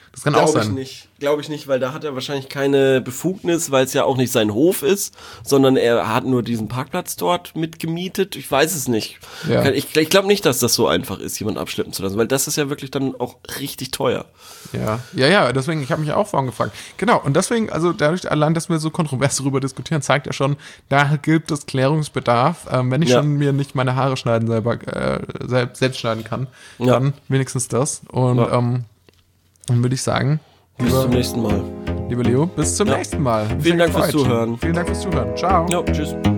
Das kann auch Glaube ich sein. nicht. Glaube ich nicht, weil da hat er wahrscheinlich keine Befugnis, weil es ja auch nicht sein Hof ist, sondern er hat nur diesen Parkplatz dort mitgemietet. Ich weiß es nicht. Ja. Ich, ich glaube nicht, dass das so einfach ist, jemanden abschleppen zu lassen, weil das ist ja wirklich dann auch richtig teuer. Ja, ja, ja, deswegen, ich habe mich auch vorhin gefragt. Genau, und deswegen, also dadurch allein, dass wir so kontrovers darüber diskutieren, zeigt ja schon, da gibt es Klärungsbedarf. Ähm, wenn ich Ja. schon mir nicht meine Haare schneiden selber, äh, selbst, selbst schneiden kann, Ja. dann wenigstens das. Und Ja. ähm, dann würde ich sagen, Bis lieber, zum nächsten Mal. lieber Leo, bis zum Ja. nächsten Mal. Vielen Sehr Dank fürs gefreut. Zuhören. Vielen Dank fürs Zuhören. Ciao. Ja, tschüss.